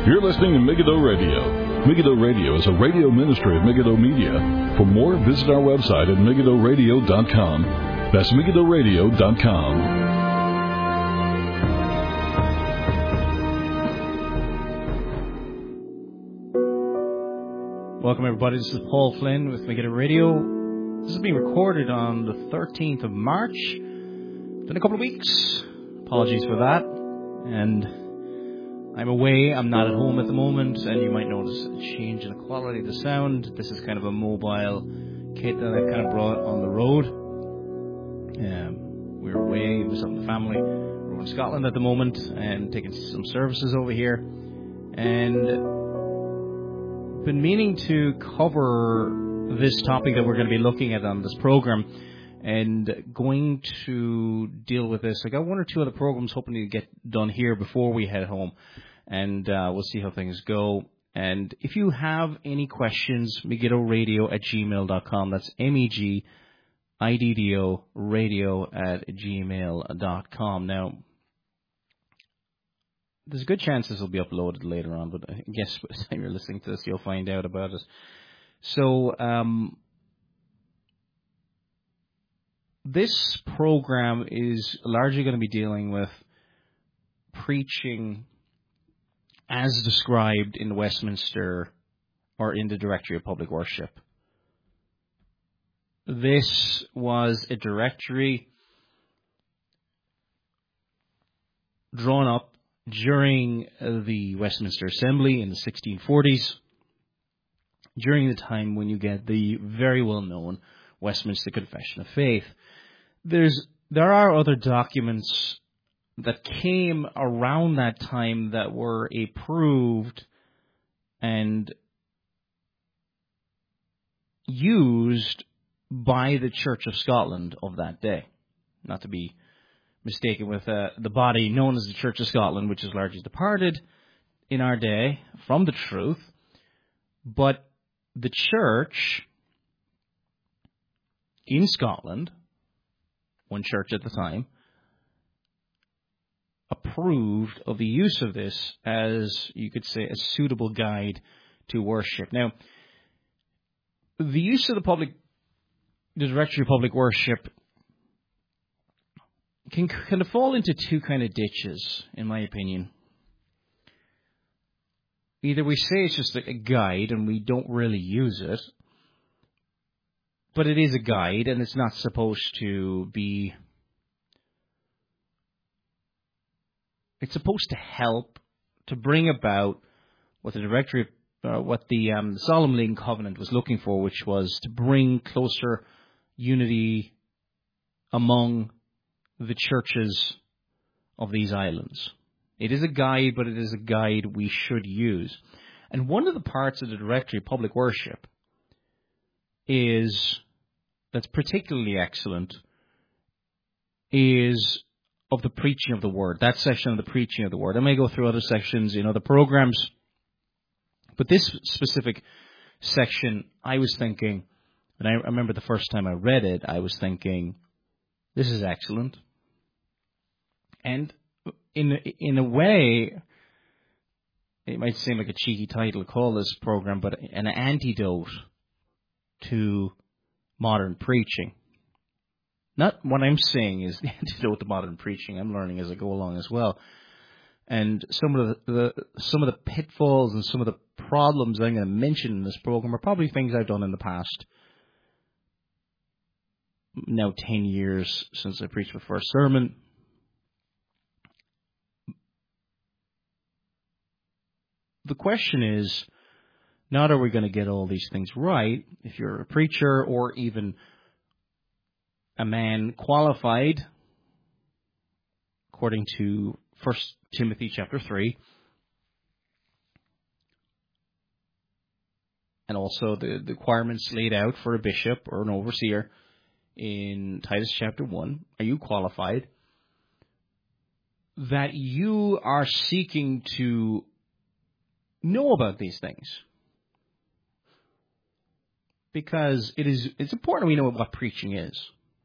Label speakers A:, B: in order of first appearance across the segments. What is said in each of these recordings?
A: You're listening to Megiddo Radio. Megiddo Radio is a radio ministry of Megiddo Media. For more, visit our website at MegiddoRadio.com. That's MegiddoRadio.com.
B: Welcome, everybody. This is Paul Flynn with Megiddo Radio. This is being recorded on the 13th of March. It's been a couple of weeks. Apologies for that. And I'm away. I'm not at home at the moment, and you might notice a change in the quality of the sound. This is kind of a mobile kit that I kind of brought on the road. We're away, myself and the family. We're in Scotland at the moment and taking some services over here. And been meaning to cover this topic that we're going to be looking at on this program, and going to deal with this. I got one or two other programs hoping to get done here before we head home, and we'll see how things go. And if you have any questions, megiddoradio@gmail.com. That's MEGIDDO radio@gmail.com. Now, there's a good chance this will be uploaded later on, but I guess by the time you're listening to this, you'll find out about it. So, this program is largely going to be dealing with preaching as described in the Westminster or in the Directory of Public Worship. This was a directory drawn up during the Westminster Assembly in the 1640s, during the time when you get the very well-known Westminster Confession of Faith. There are other documents that came around that time that were approved and used by the Church of Scotland of that day. Not to be mistaken with the body known as the Church of Scotland, which is largely departed in our day from the truth. But the Church in Scotland, one church at the time, approved of the use of this as, you could say, a suitable guide to worship. Now, the use of the Directory of Public Worship can kind of fall into two kind of ditches, in my opinion. Either we say it's just a guide and we don't really use it, but it is a guide and it's not supposed to be... It's supposed to help to bring about what the Directory, what the Solemn League Covenant was looking for, which was to bring closer unity among the churches of these islands. It is a guide, but it is a guide we should use. And one of the parts of the Directory of Public Worship that's particularly excellent is of the preaching of the Word. That section of the preaching of the Word. I may go through other sections in other programs, but this specific section, I was thinking, and I remember the first time I read it, I was thinking, this is excellent. And in a way, it might seem like a cheeky title to call this program, but an antidote to modern preaching. Not what I'm saying is the antidote to modern preaching. I'm learning as I go along as well. And some of the pitfalls and some of the problems I'm going to mention in this program are probably things I've done in the past. Now 10 years since I preached my first sermon. The question is, not are we going to get all these things right, if you're a preacher or even a man qualified, according to 1 Timothy chapter 3, and also the requirements laid out for a bishop or an overseer in Titus chapter 1. Are you qualified? That you are seeking to know about these things. Because it's important we know what preaching is.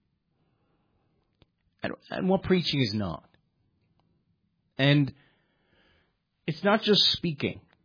B: And what preaching is not. And it's not just speaking.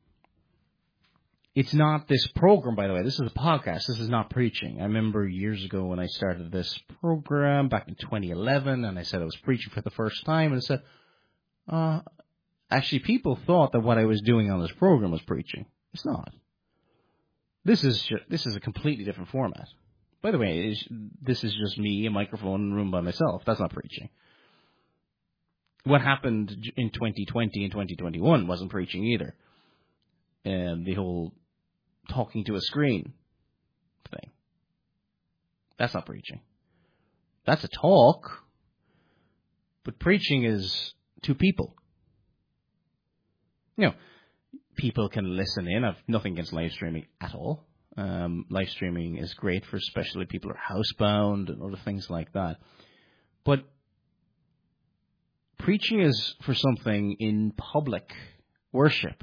B: It's not this program, by the way. This is a podcast. This is not preaching. I remember years ago when I started this program back in 2011, and I said I was preaching for the first time, and I said, actually, people thought that what I was doing on this program was preaching. It's not. This is a completely different format. By the way, this is just me, a microphone, in a room by myself. That's not preaching. What happened in 2020 and 2021 wasn't preaching either. And the whole talking to a screen thing. That's not preaching. That's a talk. But preaching is to people. You know, people can listen in. I've nothing against live streaming at all. Live streaming is great for especially people who are housebound and other things like that. But preaching is for something in public worship.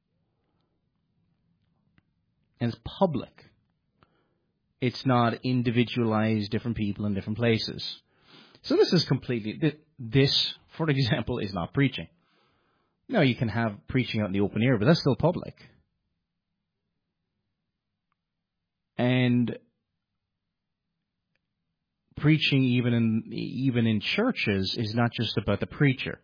B: And it's public. It's not individualized, different people in different places. So this is completely, this, for example, is not preaching. No, you can have preaching out in the open air, but that's still public. And preaching even in churches is not just about the preacher.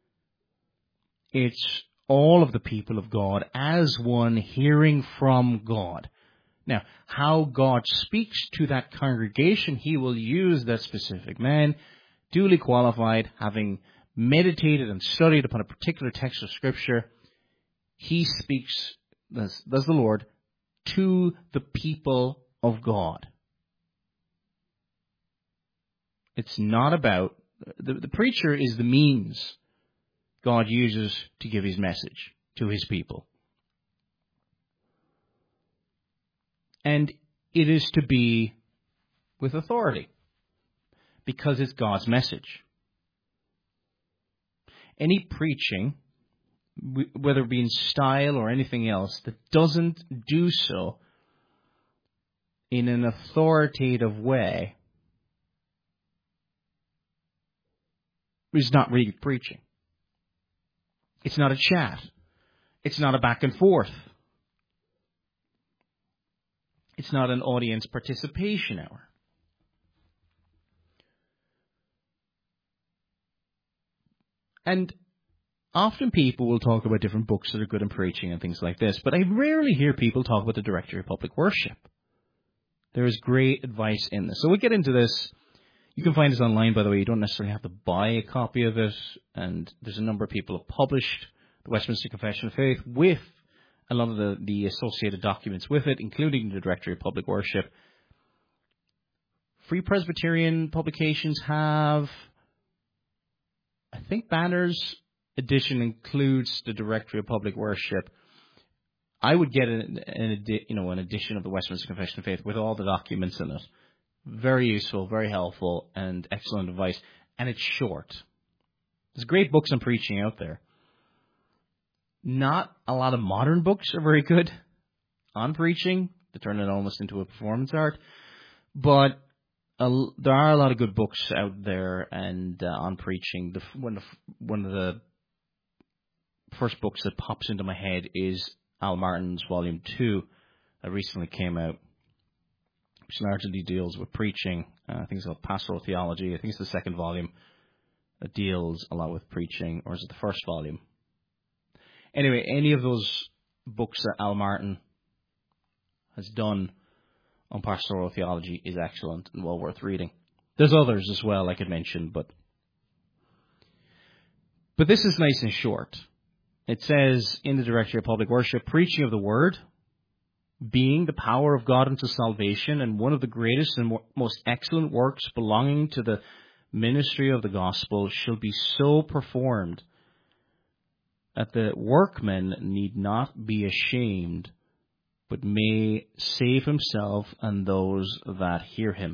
B: It's all of the people of God as one hearing from God. Now, how God speaks to that congregation, he will use that specific man, duly qualified, having meditated and studied upon a particular text of Scripture. He speaks, thus the Lord, to the people of God. It's not about, the preacher is the means God uses to give his message to his people. And it is to be with authority, because it's God's message. Any preaching, whether it be in style or anything else, that doesn't do so in an authoritative way is not really preaching. It's not a chat. It's not a back and forth. It's not an audience participation hour. And often people will talk about different books that are good in preaching and things like this, but I rarely hear people talk about the Directory of Public Worship. There is great advice in this. So we'll get into this. You can find this online, by the way. You don't necessarily have to buy a copy of it. And there's a number of people who have published the Westminster Confession of Faith with a lot of the associated documents with it, including the Directory of Public Worship. Free Presbyterian publications have, I think, Banner's edition includes the Directory of Public Worship. I would get an edition of the Westminster Confession of Faith with all the documents in it. Very useful, very helpful, and excellent advice. And it's short. There's great books on preaching out there. Not a lot of modern books are very good on preaching. They turn it almost into a performance art. But there are a lot of good books out there and on preaching. One of the first books that pops into my head is Al Martin's Volume 2 that recently came out, which largely deals with preaching. I think it's called Pastoral Theology. I think it's the second volume that deals a lot with preaching, or is it the first volume? Anyway, any of those books that Al Martin has done on pastoral theology is excellent and well worth reading. There's others as well I could mention, but this is nice and short. It says in the Directory of Public Worship, preaching of the Word, being the power of God unto salvation, and one of the greatest and most excellent works belonging to the ministry of the gospel, shall be so performed that the workman need not be ashamed, but may save himself and those that hear him.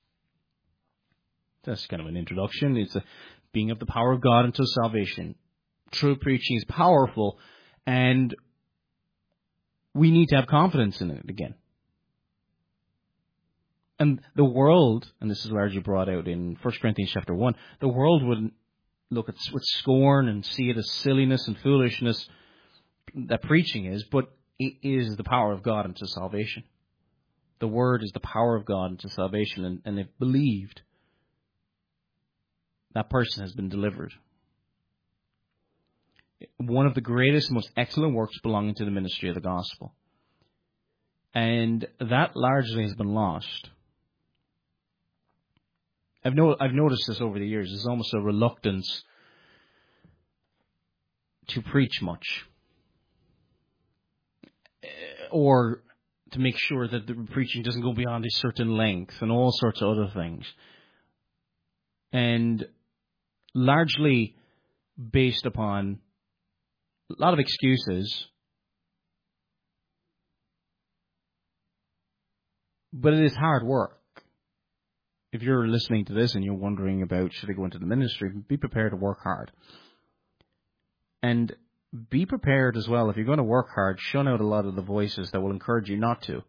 B: That's kind of an introduction. It's being of the power of God unto salvation. True preaching is powerful, and we need to have confidence in it again. And the world, and this is largely brought out in 1 Corinthians chapter 1, the world would look at with scorn and see it as silliness and foolishness that preaching is, but it is the power of God unto salvation. The Word is the power of God unto salvation, and if believed, that person has been delivered. One of the greatest, most excellent works belonging to the ministry of the gospel. And that largely has been lost. I've noticed this over the years. There's almost a reluctance to preach much, or to make sure that the preaching doesn't go beyond a certain length, and all sorts of other things. And largely based upon a lot of excuses, but it is hard work. If you're listening to this and you're wondering about should I go into the ministry, be prepared to work hard. And be prepared as well, if you're going to work hard, shun out a lot of the voices that will encourage you not to.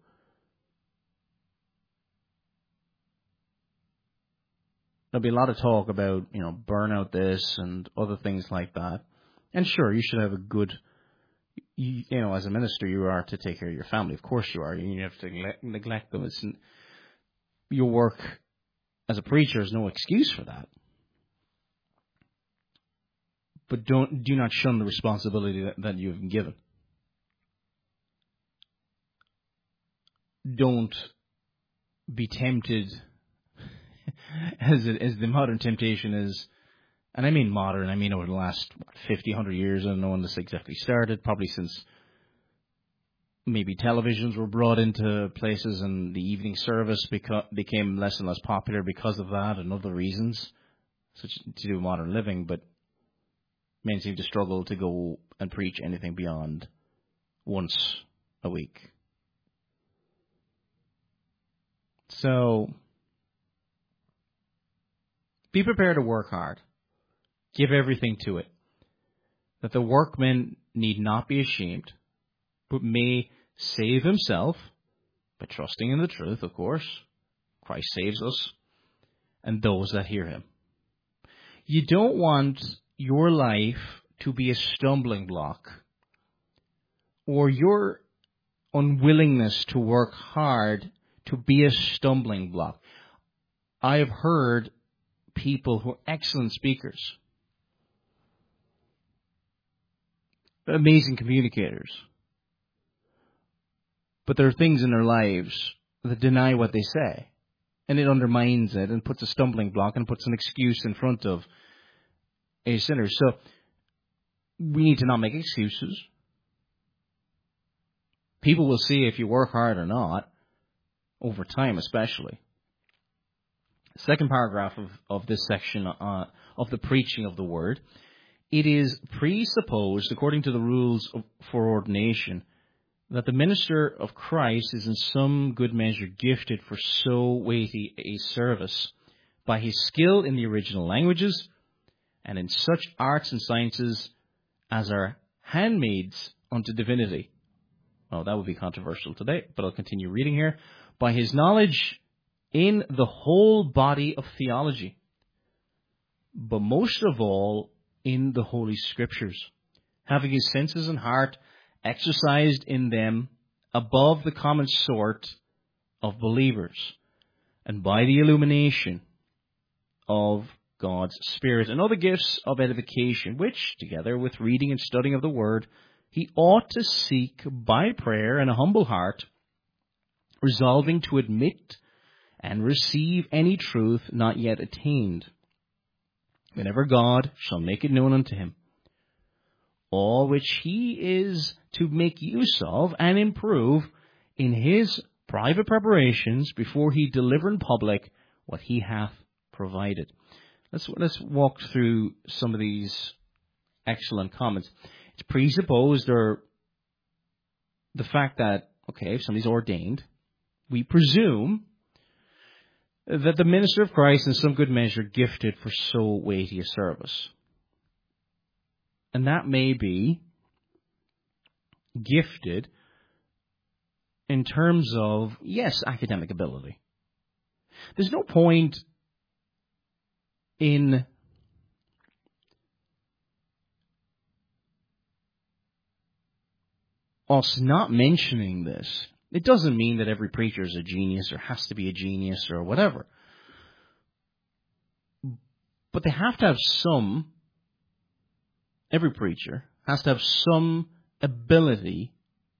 B: There'll be a lot of talk about, burn out this and other things like that. And sure, you should have a good, as a minister, you are to take care of your family. Of course you are. You have to neglect them. Your work as a preacher is no excuse for that. But do not shun the responsibility that you've been given. Don't be tempted, as the modern temptation is, and I mean modern, I mean over the last 50, 100 years. I don't know when this exactly started, probably since maybe televisions were brought into places and the evening service became less and less popular because of that and other reasons, such to do with modern living, but men seem to struggle to go and preach anything beyond once a week. So, be prepared to work hard. Give everything to it. That the workman need not be ashamed, but may save himself by trusting in the truth, of course. Christ saves us, and those that hear him. You don't want your life to be a stumbling block, or your unwillingness to work hard to be a stumbling block. I have heard people who are excellent speakers, amazing communicators, but there are things in their lives that deny what they say, and it undermines it and puts a stumbling block and puts an excuse in front of a sinner. So we need to not make excuses. People will see if you work hard or not, over time especially. Second paragraph of this section of the preaching of the word. It is presupposed, according to the rules for ordination, that the minister of Christ is in some good measure gifted for so weighty a service by his skill in the original languages and in such arts and sciences as are handmaids unto divinity. Well, that would be controversial today, but I'll continue reading here. By his knowledge in the whole body of theology, but most of all in the Holy Scriptures, having his senses and heart exercised in them above the common sort of believers, and by the illumination of God's Spirit, and other gifts of edification, which, together with reading and studying of the Word, he ought to seek by prayer and a humble heart, resolving to admit and receive any truth not yet attained, whenever God shall make it known unto him, all which he is to make use of and improve in his private preparations before he deliver in public what he hath provided. Let's walk through some of these excellent comments. It's presupposed, or the fact that, okay, if somebody's ordained, we presume that the minister of Christ in some good measure gifted for so weighty a service. And that may be gifted in terms of, yes, academic ability. There's no point in us not mentioning this, it doesn't mean that every preacher is a genius or has to be a genius or whatever. But they have to have every preacher has to have some ability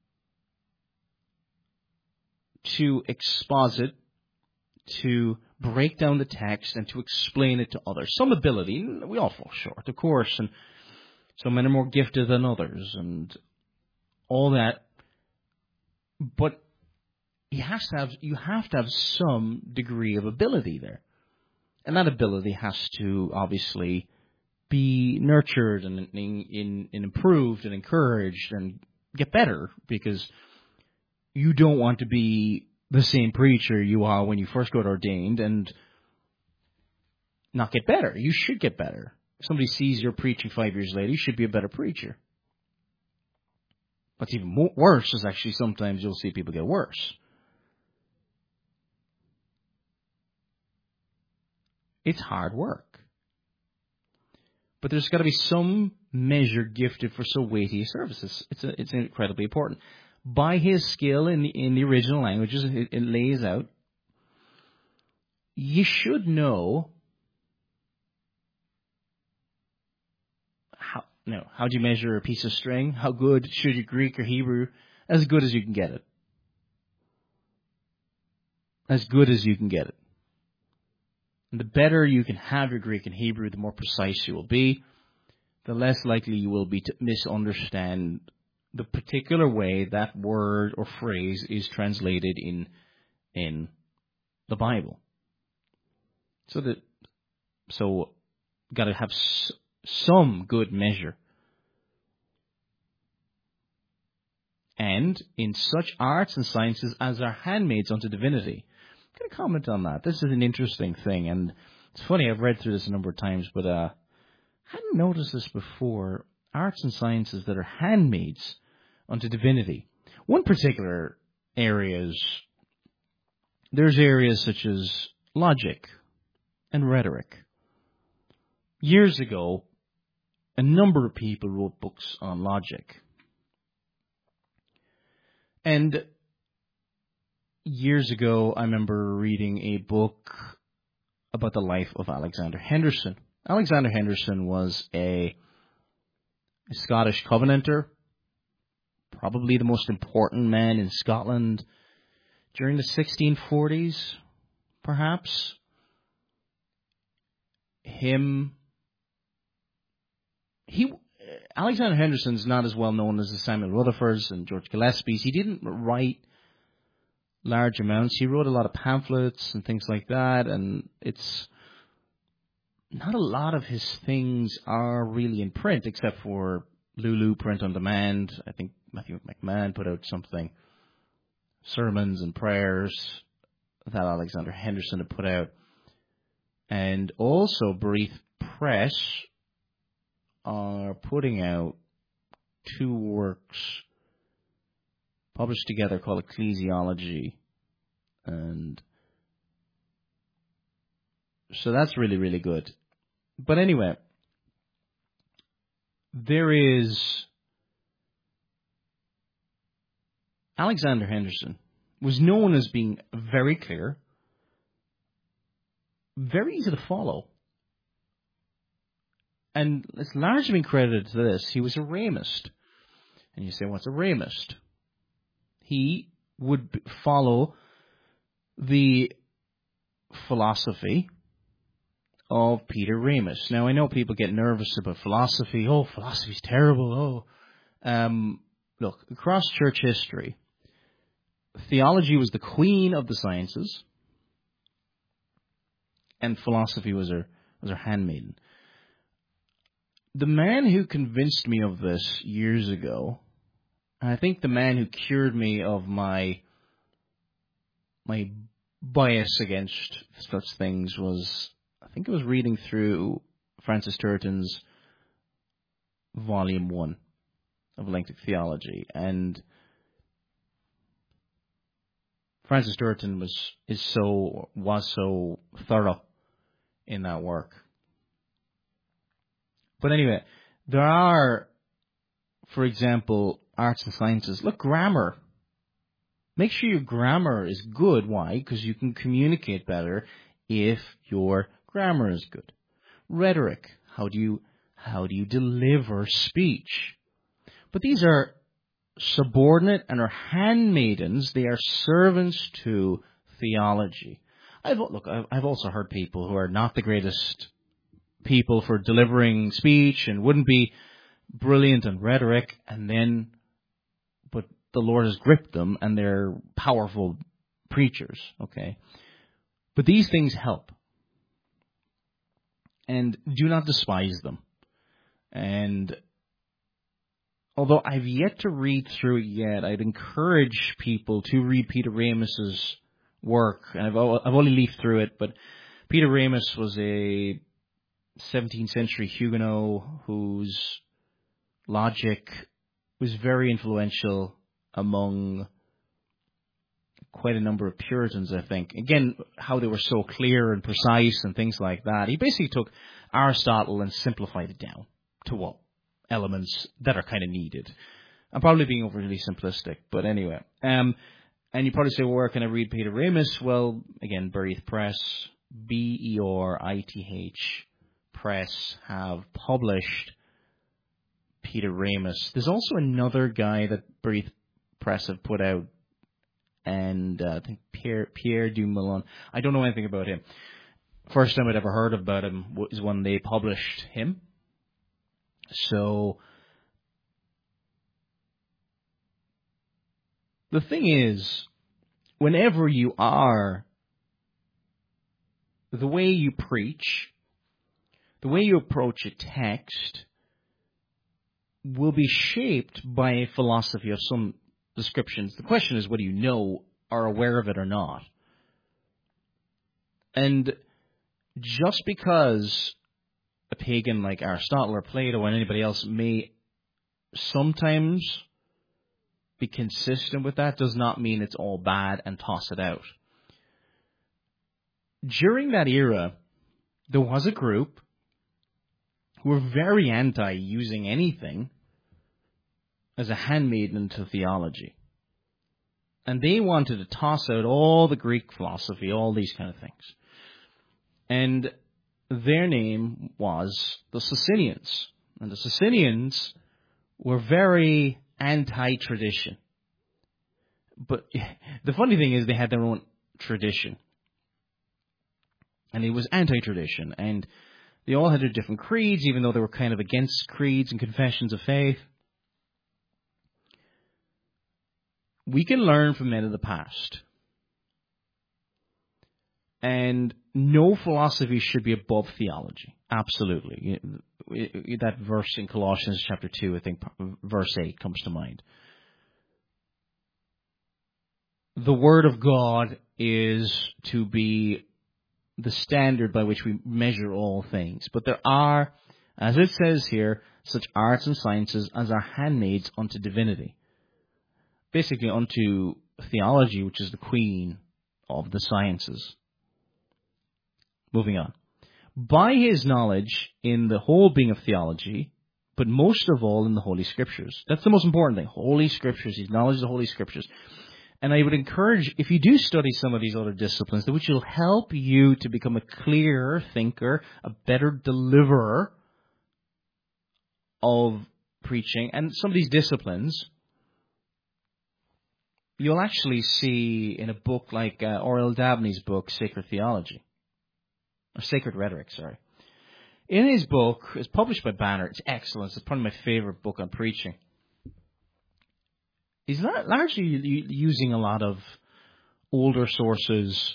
B: to exposit, to break down the text, and to explain it to others. Some ability. We all fall short, of course, and some men are more gifted than others, and all that. But you have to have some degree of ability there. And that ability has to obviously be nurtured and improved and encouraged and get better, because you don't want to be the same preacher you are when you first got ordained and not get better. You should get better. If somebody sees you're preaching 5 years later, you should be a better preacher. What's even worse is actually sometimes you'll see people get worse. It's hard work. But there's got to be some measure gifted for so weighty a service. It's incredibly important. By his skill in the original languages, it lays out, you should know how do you measure a piece of string? How good should your Greek or Hebrew? As good as you can get it. As good as you can get it. And the better you can have your Greek and Hebrew, the more precise you will be, the less likely you will be to misunderstand the particular way that word or phrase is translated in the Bible. So got to have some good measure. And in such arts and sciences as are handmaids unto divinity. I'm going to comment on that. This is an interesting thing, and it's funny, I've read through this a number of times, but I hadn't noticed this before. Arts and sciences that are handmaids unto divinity. One particular there's areas such as logic and rhetoric. Years ago, a number of people wrote books on logic. And years ago, I remember reading a book about the life of Alexander Henderson. Alexander Henderson was a Scottish Covenanter, probably the most important man in Scotland during the 1640s, perhaps. Alexander Henderson's not as well known as the Samuel Rutherfords and George Gillespie's. He didn't write large amounts. He wrote a lot of pamphlets and things like that, and it's not a lot of his things are really in print, except for Lulu Print on Demand. I think Matthew McMahon put out something, sermons and prayers that Alexander Henderson had put out. And also Breath Press are putting out 2 works published together called Ecclesiology. And so that's really, really good. But anyway, there is Alexander Henderson was known as being very clear, very easy to follow. And it's largely been credited to this. He was a Ramist. And you say, what's a Ramist? He would follow the philosophy of Peter Ramus. Now, I know people get nervous about philosophy. Oh, philosophy's terrible. Look, across church history, theology was the queen of the sciences, and philosophy was her handmaiden. The man who convinced me of this years ago, and I think the man who cured me of my bias against such things was, I think it was reading through Francis Turton's Volume 1 of Lengthic Theology. And Francis Turton was so thorough in that work. But anyway, there are, for example, arts and sciences. Look, grammar. Make sure your grammar is good. Why? Because you can communicate better if your grammar is good. Rhetoric. How do you deliver speech? But these are subordinate and are handmaidens. They are servants to theology. I've also heard people who are not the greatest people for delivering speech and wouldn't be brilliant in rhetoric, but the Lord has gripped them and they're powerful preachers, okay? But these things help. And do not despise them. And although I've yet to read through it yet, I'd encourage people to read Peter Ramos's work. And I've only leafed through it, but Peter Ramos was a 17th century Huguenot whose logic was very influential among quite a number of Puritans, I think. Again, how they were so clear and precise and things like that. He basically took Aristotle and simplified it down to what elements that are kind of needed. I'm probably being overly simplistic, but anyway. And you probably say, well, where can I read Peter Ramos? Well, again, Berith Press, Berith Press have published Peter Ramos. There's also another guy that Berith Press have put out, and I think Pierre Dumoulin. I don't know anything about him. First time I'd ever heard about him was when they published him. So the thing is, whenever you are, the way you preach, the way you approach a text will be shaped by a philosophy of some descriptions. The question is whether you know, are aware of it or not. And just because a pagan like Aristotle or Plato or anybody else may sometimes be consistent with that does not mean it's all bad and toss it out. During that era, there was a group who were very anti using anything as a handmaiden to theology. And they wanted to toss out all the Greek philosophy, all these kind of things. And their name was the Socinians. And the Socinians were very anti-tradition. But the funny thing is they had their own tradition. And it was anti-tradition. And they all had their different creeds, even though they were kind of against creeds and confessions of faith. We can learn from men of the past. And no philosophy should be above theology. Absolutely. That verse in Colossians chapter 2, I think verse 8 comes to mind. The Word of God is to be the standard by which we measure all things. But there are, as it says here, such arts and sciences as are handmaids unto divinity. Basically unto theology, which is the queen of the sciences. Moving on. By his knowledge in the whole being of theology, but most of all in the Holy Scriptures. That's the most important thing. Holy Scriptures. His knowledge of the Holy Scriptures. And I would encourage, if you do study some of these other disciplines, which will help you to become a clearer thinker, a better deliverer of preaching, and some of these disciplines, you'll actually see in a book like Oriel Dabney's book, Sacred Theology. Or Sacred Rhetoric, sorry. In his book, it's published by Banner. It's excellent. It's probably my favorite book on preaching. He's largely using a lot of older sources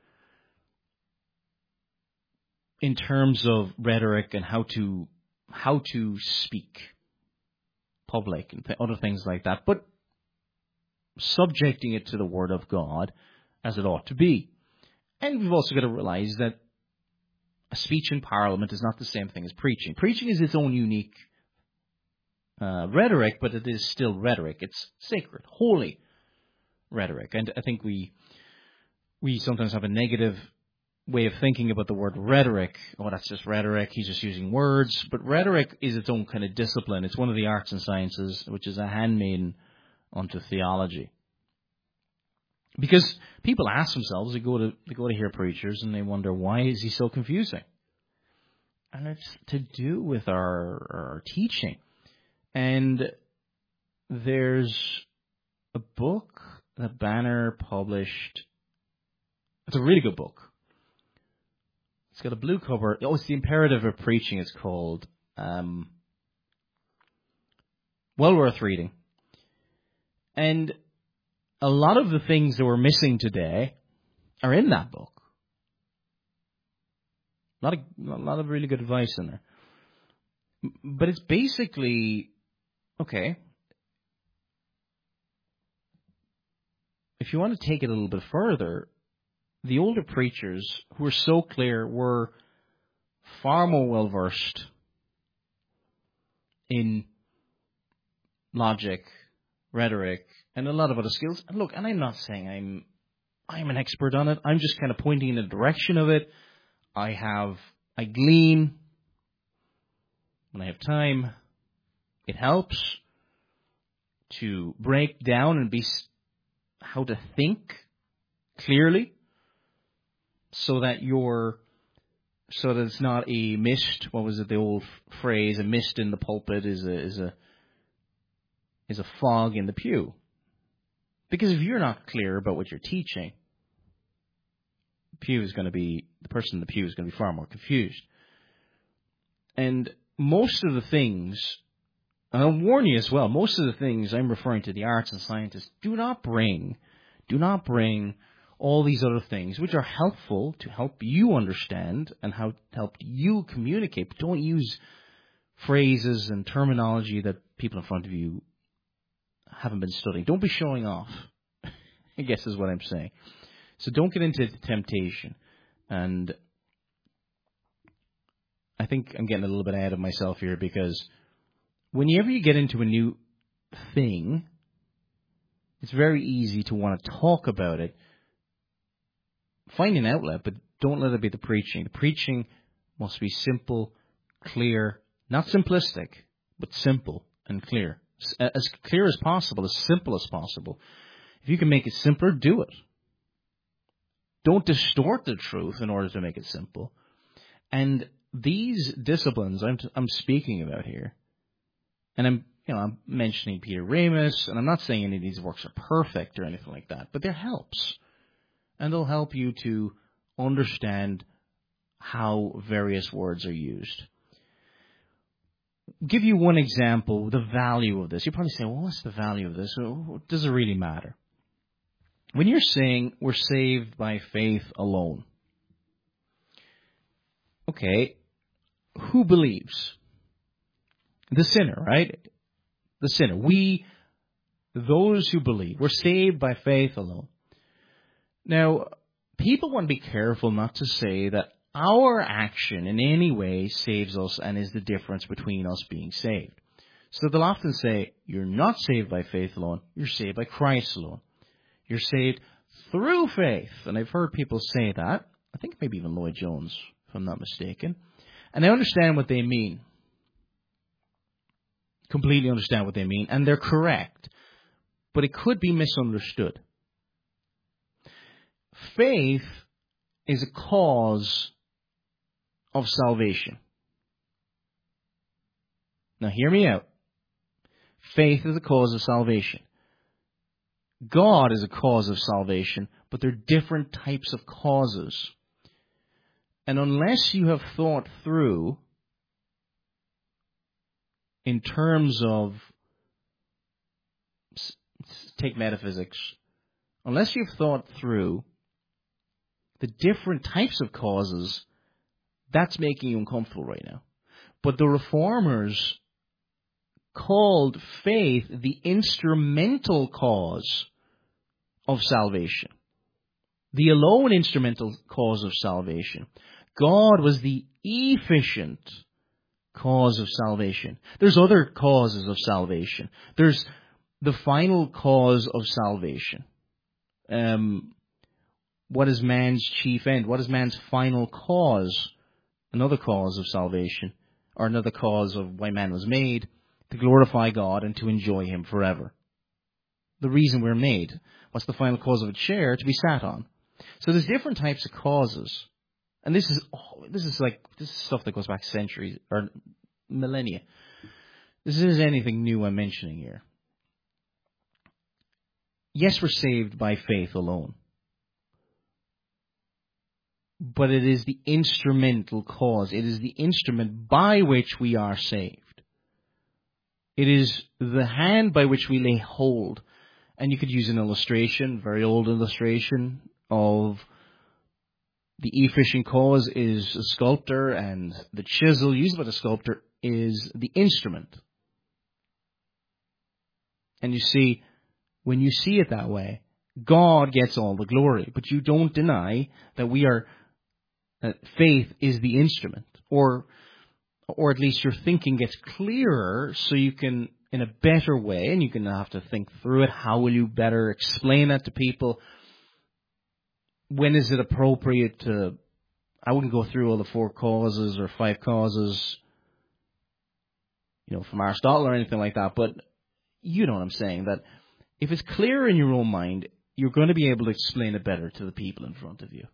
B: in terms of rhetoric and how to speak public and other things like that, but subjecting it to the Word of God as it ought to be. And we've also got to realize that a speech in Parliament is not the same thing as preaching. Preaching is its own unique rhetoric, but it is still rhetoric. It's sacred, holy rhetoric. And I think we sometimes have a negative way of thinking about the word rhetoric. Oh, that's just rhetoric. He's just using words. But rhetoric is its own kind of discipline. It's one of the arts and sciences, which is a handmaiden unto theology. Because people ask themselves, they go to hear preachers and they wonder, why is he so confusing? And it's to do with our teaching. And there's a book that Banner published. It's a really good book. It's got a blue cover. Oh, it's The Imperative of Preaching, it's called. Well worth reading. And a lot of the things that we're missing today are in that book. A lot of really good advice in there. But it's basically, okay, if you want to take it a little bit further, the older preachers who were so clear were far more well-versed in logic, rhetoric, and a lot of other skills. And look, and I'm not saying I'm an expert on it. I'm just kind of pointing in the direction of it. I glean when I have time. It helps to break down and how to think clearly, so that it's not a mist. What was it? The old phrase: "A mist in the pulpit is a fog in the pew." Because if you're not clear about what you're teaching, the person in the pew is going to be far more confused. And most of the things, and I'll warn you as well, most of the things I'm referring to, the arts and scientists, do not bring all these other things, which are helpful to help you understand and help you communicate. But don't use phrases and terminology that people in front of you haven't been studying. Don't be showing off, I guess is what I'm saying. So don't get into temptation. And I think I'm getting a little bit ahead of myself here, because whenever you get into a new thing, it's very easy to want to talk about it. Find an outlet, but don't let it be the preaching. The preaching must be simple, clear, not simplistic, but simple and clear. As clear as possible, as simple as possible. If you can make it simpler, do it. Don't distort the truth in order to make it simple. And these disciplines I'm speaking about here, and I'm mentioning Peter Ramus, and I'm not saying any of these works are perfect or anything like that, but they're helps. And they'll help you to understand how various words are used. Give you one example, the value of this. You probably say, well, what's the value of this? Does it really matter? When you're saying we're saved by faith alone, okay, who believes? The sinner, right? The sinner. Those who believe, we're saved by faith alone. Now, people want to be careful not to say that our action in any way saves us and is the difference between us being saved. So they'll often say, you're not saved by faith alone, you're saved by Christ alone. You're saved through faith. And I've heard people say that. I think maybe even Lloyd Jones, if I'm not mistaken. And I understand what they mean. Completely understand what they mean. And they're correct. But it could be misunderstood. Faith is a cause of salvation. Now hear me out. Faith is a cause of salvation. God is a cause of salvation, but they're different types of causes. And unless you have thought through, in terms of, take metaphysics, unless you've thought through the different types of causes, that's making you uncomfortable right now. But the Reformers called faith the instrumental cause of salvation. The alone instrumental cause of salvation. God was the efficient cause of salvation. There's other causes of salvation. There's the final cause of salvation. What is man's chief end? What is man's final cause? Another cause of salvation, or another cause of why man was made, to glorify God and to enjoy Him forever. The reason we're made. What's the final cause of a chair? To be sat on. So there's different types of causes. And this is stuff that goes back centuries, or millennia. This isn't anything new I'm mentioning here. Yes, we're saved by faith alone. But it is the instrumental cause. It is the instrument by which we are saved. It is the hand by which we lay hold. And you could use an illustration, very old illustration, of the efficient cause is a sculptor, and the chisel used by the sculptor is the instrument. And you see, when you see it that way, God gets all the glory. But you don't deny that that faith is the instrument. Or at least your thinking gets clearer so you can, in a better way, and you can have to think through it, how will you better explain that to people? When is it appropriate to... I wouldn't go through all the 4 causes or 5 causes, from Aristotle or anything like that, but you know what I'm saying, that if it's clear in your own mind, you're going to be able to explain it better to the people in front of you.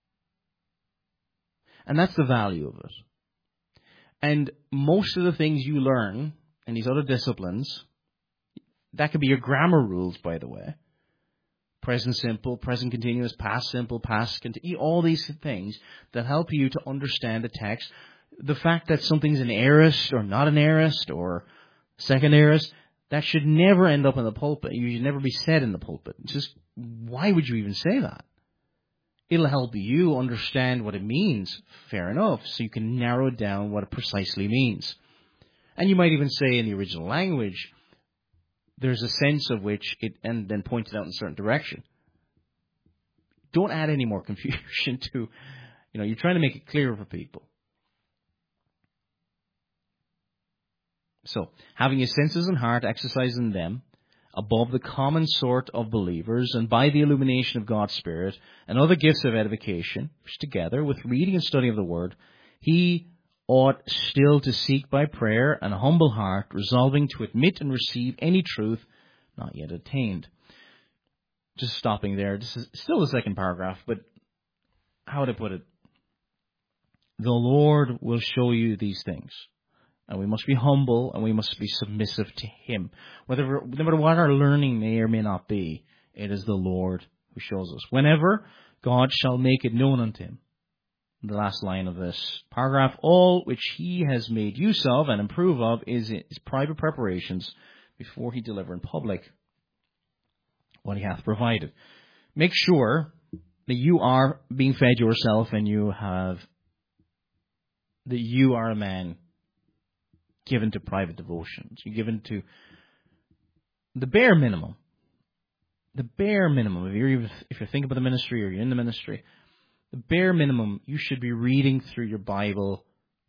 B: And that's the value of it. And most of the things you learn in these other disciplines, that could be your grammar rules, by the way. Present simple, present continuous, past simple, past continuous, all these things that help you to understand the text. The fact that something's an aorist or not an aorist or second aorist, that should never end up in the pulpit. You should never be said in the pulpit. It's just, why would you even say that? It'll help you understand what it means, fair enough, so you can narrow down what it precisely means. And you might even say in the original language, there's a sense of which it, and then point it out in a certain direction. Don't add any more confusion to, you're trying to make it clearer for people. So, having your senses and heart, exercising them above the common sort of believers, and by the illumination of God's Spirit and other gifts of edification, which together with reading and study of the Word, he ought still to seek by prayer and a humble heart, resolving to admit and receive any truth not yet attained. Just stopping there. This is still the second paragraph, but how would I put it? The Lord will show you these things. And we must be humble and we must be submissive to Him. No matter what our learning may or may not be, it is the Lord who shows us. Whenever God shall make it known unto Him. The last line of this paragraph, all which He has made use of and improve of is His private preparations before He deliver in public what He hath provided. Make sure that you are being fed yourself and that you are a man given to private devotions. You're given to the bare minimum. The bare minimum. If you're thinking about the ministry or you're in the ministry, the bare minimum, you should be reading through your Bible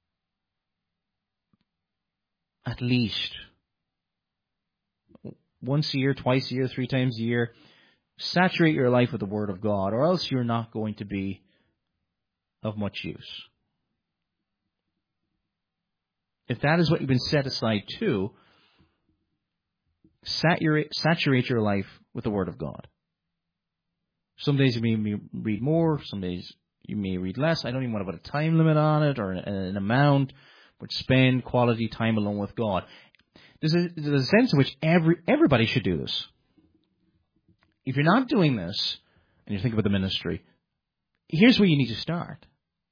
B: at least once a year, twice a year, 3 times a year. Saturate your life with the Word of God, or else you're not going to be of much use. If that is what you've been set aside to, saturate your life with the Word of God. Some days you may read more, some days you may read less. I don't even want to put a time limit on it or an amount, but spend quality time alone with God. There's a sense in which everybody should do this. If you're not doing this, and you think about the ministry, here's where you need to start.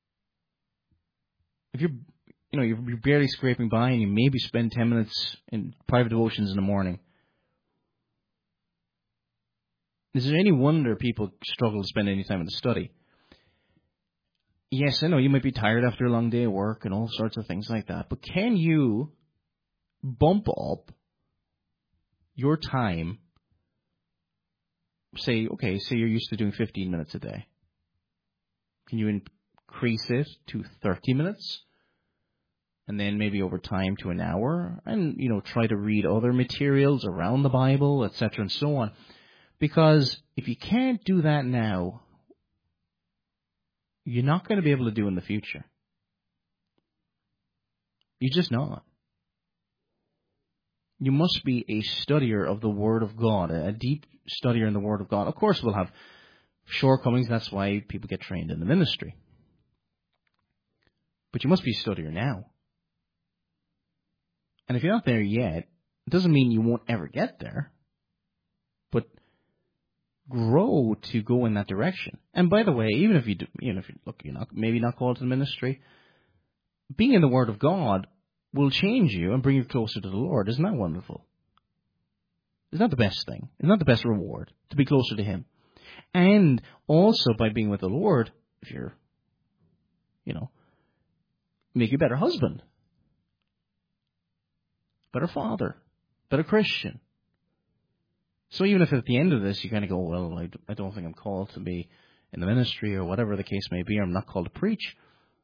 B: If you're barely scraping by and you maybe spend 10 minutes in private devotions in the morning, is there any wonder people struggle to spend any time in the study? Yes, I know you might be tired after a long day of work and all sorts of things like that, but can you bump up your time? Say you're used to doing 15 minutes a day. Can you increase it to 30 minutes? And then maybe over time to an hour? And, try to read other materials around the Bible, etc. and so on. Because if you can't do that now, you're not going to be able to do in the future. You're just not. You must be a studier of the Word of God, a deep studier in the Word of God. Of course, we'll have shortcomings. That's why people get trained in the ministry. But you must be a studier now. And if you're not there yet, it doesn't mean you won't ever get there. But grow to go in that direction. And by the way, even if you're maybe not called to the ministry, being in the Word of God will change you and bring you closer to the Lord. Isn't that wonderful? Isn't that the best thing? Isn't that the best reward? To be closer to Him. And also by being with the Lord, if you're, make you a better husband, better father, better Christian. So even if at the end of this you kind of go, well, I don't think I'm called to be in the ministry or whatever the case may be, or I'm not called to preach.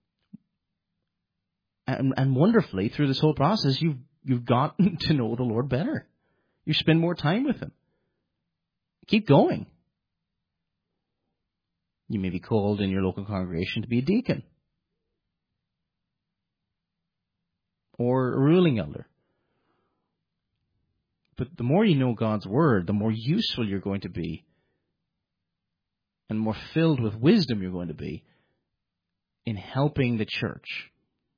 B: And wonderfully, through this whole process, you've gotten to know the Lord better. You spend more time with Him. Keep going. You may be called in your local congregation to be a deacon or a ruling elder. But the more you know God's Word, the more useful you're going to be and more filled with wisdom you're going to be in helping the church.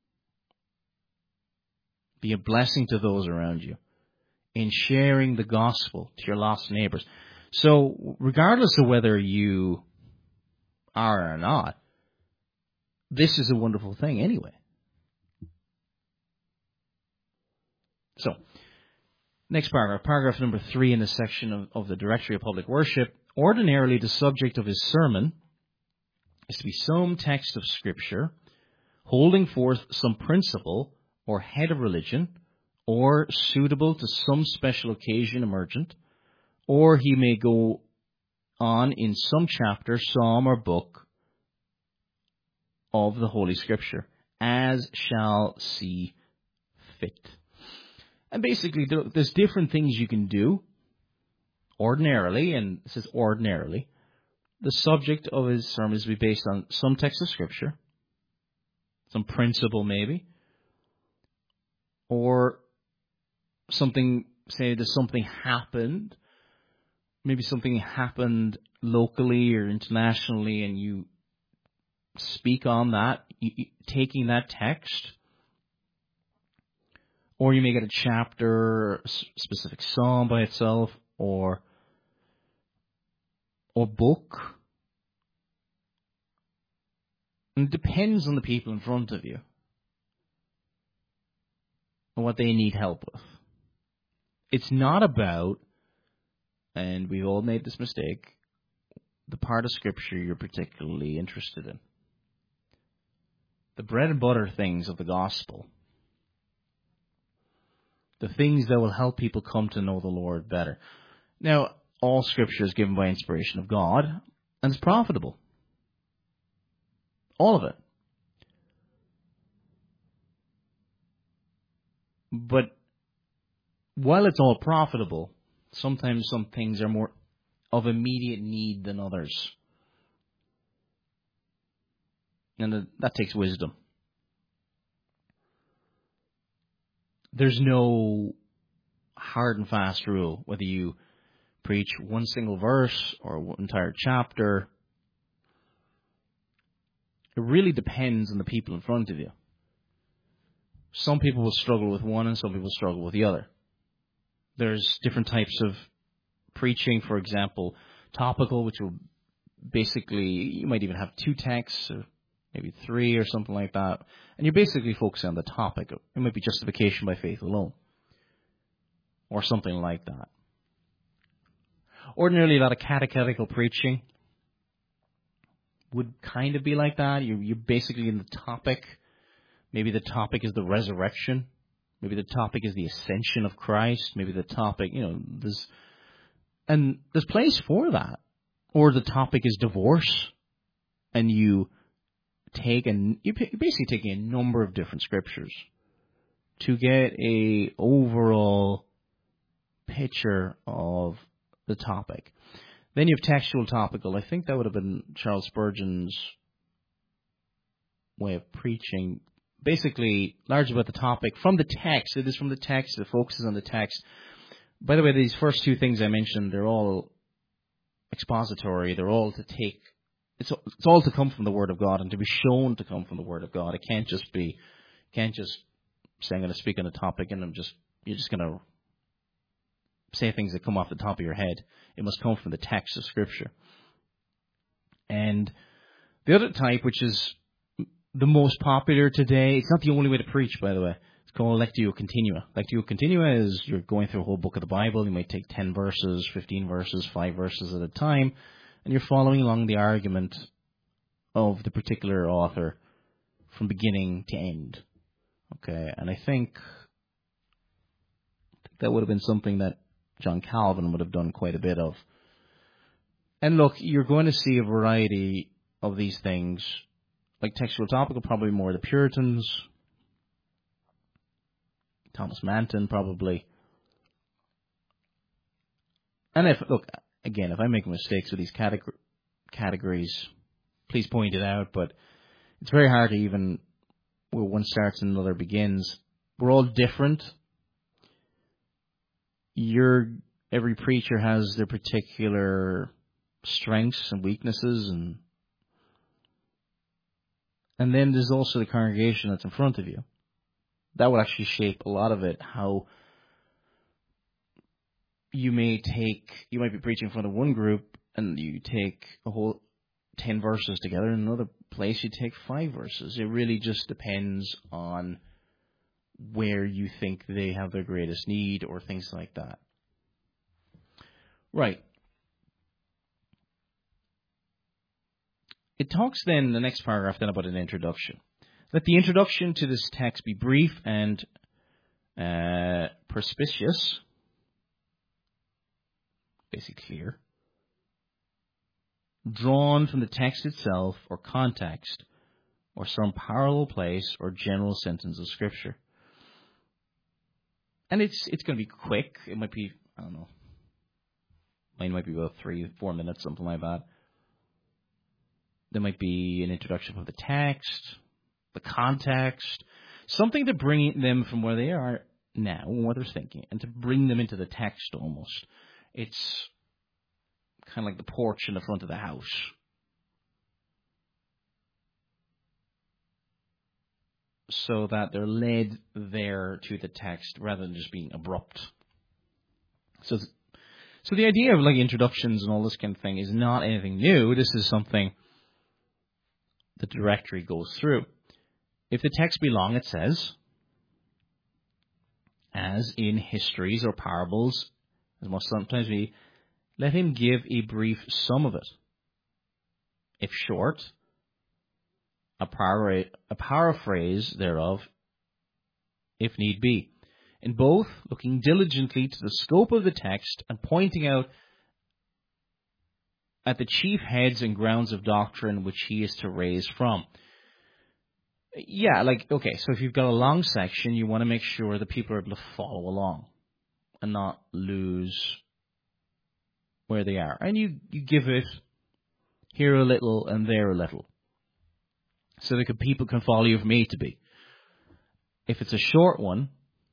B: Be a blessing to those around you in sharing the gospel to your lost neighbors. So regardless of whether you are or not, this is a wonderful thing anyway. So, next paragraph number 3 in this section of the Directory of Public Worship. Ordinarily, the subject of his sermon is to be some text of Scripture holding forth some principle or head of religion, or suitable to some special occasion emergent, or he may go on in some chapter, psalm, or book of the Holy Scripture, as shall see fit. And basically, there's different things you can do ordinarily, and it says ordinarily. The subject of his sermon is to be based on some text of Scripture, some principle maybe, or something, say that something happened, maybe something happened locally or internationally, and you speak on that, taking that text. Or you may get a chapter, a specific psalm by itself, or book. And it depends on the people in front of you and what they need help with. It's not about, and we've all made this mistake, the part of Scripture you're particularly interested in. The bread and butter things of the gospel. The things that will help people come to know the Lord better. Now, all Scripture is given by inspiration of God, and it's profitable. All of it. But while it's all profitable, sometimes some things are more of immediate need than others. And that takes wisdom. There's no hard and fast rule, whether you preach one single verse or one entire chapter. It really depends on the people in front of you. Some people will struggle with one and some people struggle with the other. There's different types of preaching, for example, topical, which will basically, you might even have 2 texts, or maybe 3 or something like that, and you're basically focusing on the topic. It might be justification by faith alone, or something like that. Ordinarily, a lot of catechetical preaching would kind of be like that. You're basically in the topic. Maybe the topic is the resurrection. Maybe the topic is the ascension of Christ. Maybe the topic, there's place for that. Or the topic is divorce, and you're basically taking a number of different scriptures to get a overall picture of the topic. Then you have textual topical. I think that would have been Charles Spurgeon's way of preaching. Basically, largely about the topic from the text. It is from the text. It focuses on the text. By the way, these first two things I mentioned, they're all expository. They're all to take. It's all to come from the Word of God and to be shown to come from the Word of God. It can't just be. Can't just say I'm going to speak on a topic and you're just going to say things that come off the top of your head. It must come from the text of Scripture. And the other type, which is the most popular today, it's not the only way to preach, by the way. It's called Lectio Continua. Lectio Continua is you're going through a whole book of the Bible. You might take 10 verses, 15 verses, 5 verses at a time, and you're following along the argument of the particular author from beginning to end. Okay, and I think that would have been something that John Calvin would have done quite a bit of. And look, you're going to see a variety of these things. Like textual topical, probably more the Puritans. Thomas Manton, probably. And if I'm making mistakes with these categories, please point it out. But it's very hard to even, where one starts and another begins. We're all different. Every preacher has their particular strengths and weaknesses, and then there's also the congregation that's in front of you. That will actually shape a lot of it, how you might be preaching in front of one group and you take a whole 10 verses together, and in another place you take 5 verses. It really just depends on where you think they have their greatest need or things like that. Right. It talks then, the next paragraph, then about an introduction. Let the introduction to this text be brief and perspicuous, basically clear, drawn from the text itself or context or some parallel place or general sentence of Scripture. And it's going to be quick. It might be, I don't know, mine might be about 3-4 minutes, something like that. There might be an introduction of the text, the context, something to bring them from where they are now and what they're thinking, and to bring them into the text almost. It's kind of like the porch in the front of the house. So that they're led there to the text rather than just being abrupt. So the idea of like introductions and all this kind of thing is not anything new. This is something the directory goes through. If the text be long, it says, as in histories or parables, as must sometimes be, let him give a brief sum of it. If short, a paraphrase thereof, if need be. In both, looking diligently to the scope of the text and pointing out at the chief heads and grounds of doctrine which he is to raise from. Yeah, so if you've got a long section, you want to make sure that people are able to follow along and not lose where they are. And you give it here a little and there a little, so that people can follow you from A to B. If it's a short one,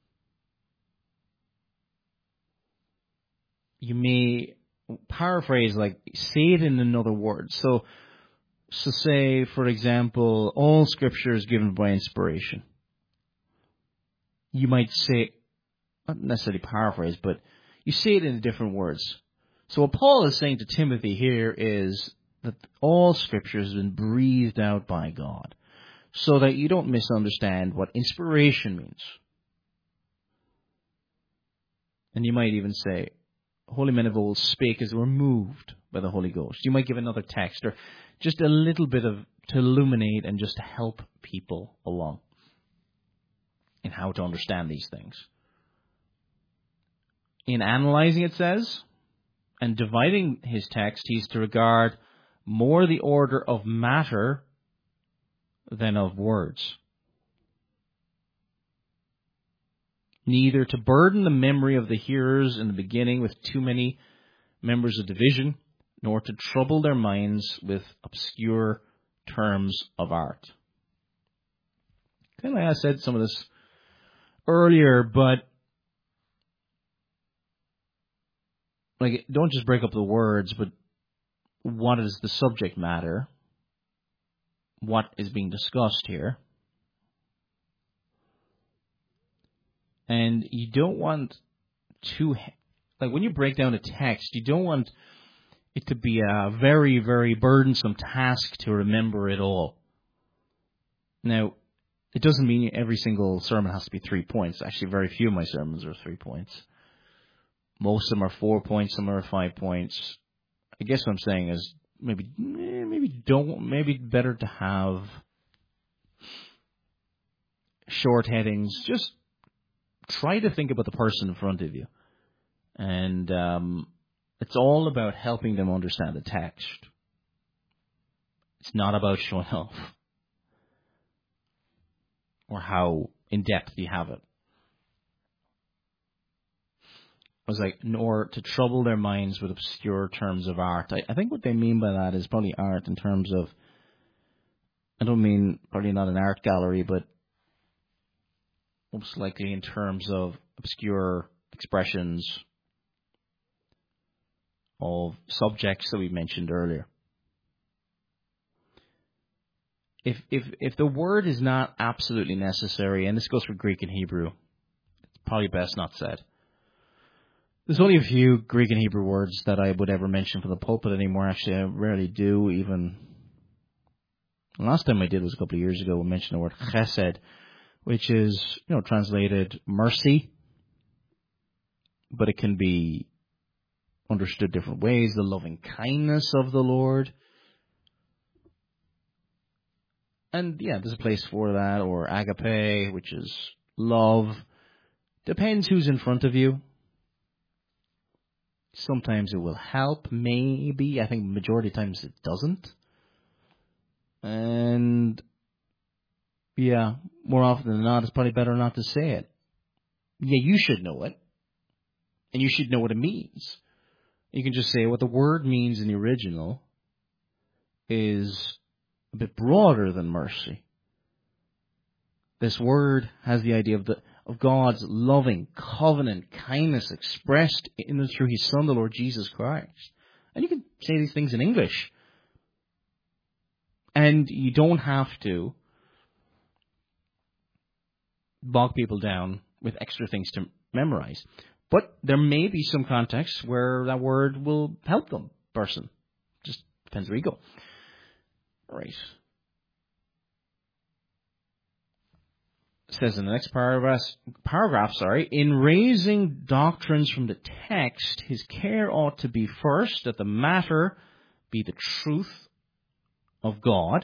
B: you may paraphrase, say it in another word. So say, for example, all Scripture is given by inspiration. You might say, not necessarily paraphrase, but you say it in different words. So what Paul is saying to Timothy here is that all Scripture has been breathed out by God, so that you don't misunderstand what inspiration means. And you might even say, holy men of old spake as they were moved by the Holy Ghost. You might give another text, or just a little bit to illuminate and just to help people along in how to understand these things. In analyzing, it says, and dividing his text, he's to regard more the order of matter than of words. Neither to burden the memory of the hearers in the beginning with too many members of division, nor to trouble their minds with obscure terms of art. kind of like I said some of this earlier, but like, don't just break up the words, but what is the subject matter? What is being discussed here? And you don't want to, like, when you break down a text, you don't want it to be a very, very burdensome task to remember it all. Now, it doesn't mean every single sermon has to be 3 points. Actually, very few of my sermons are 3 points. Most of them are 4 points, some are 5 points. I guess what I'm saying is maybe better to have short headings. Just try to think about the person in front of you. And it's all about helping them understand the text. It's not about showing off or how in-depth you have it. I was like, nor to trouble their minds with obscure terms of art. I think what they mean by that is probably art in terms of, I don't mean probably not an art gallery, but most likely in terms of obscure expressions of subjects that we mentioned earlier. If the word is not absolutely necessary, and this goes for Greek and Hebrew, it's probably best not said. There's only a few Greek and Hebrew words that I would ever mention from the pulpit anymore. Actually, I rarely do. Even the last time I did was a couple of years ago. I mentioned the word chesed, which is, translated mercy, but it can be understood different ways. The loving kindness of the Lord. And yeah, there's a place for that. Or agape, which is love. Depends who's in front of you. Sometimes it will help, maybe. I think majority of times it doesn't. And yeah, more often than not, it's probably better not to say it. Yeah, you should know it. And you should know what it means. You can just say what the word means in the original is a bit broader than mercy. This word has the idea of God's loving covenant kindness expressed in and through His Son, the Lord Jesus Christ. And you can say these things in English. And you don't have to bog people down with extra things to memorize. But there may be some contexts where that word will help them, person. Just depends where you go. Right. It says in the next paragraph, in raising doctrines from the text, his care ought to be first that the matter be the truth of God.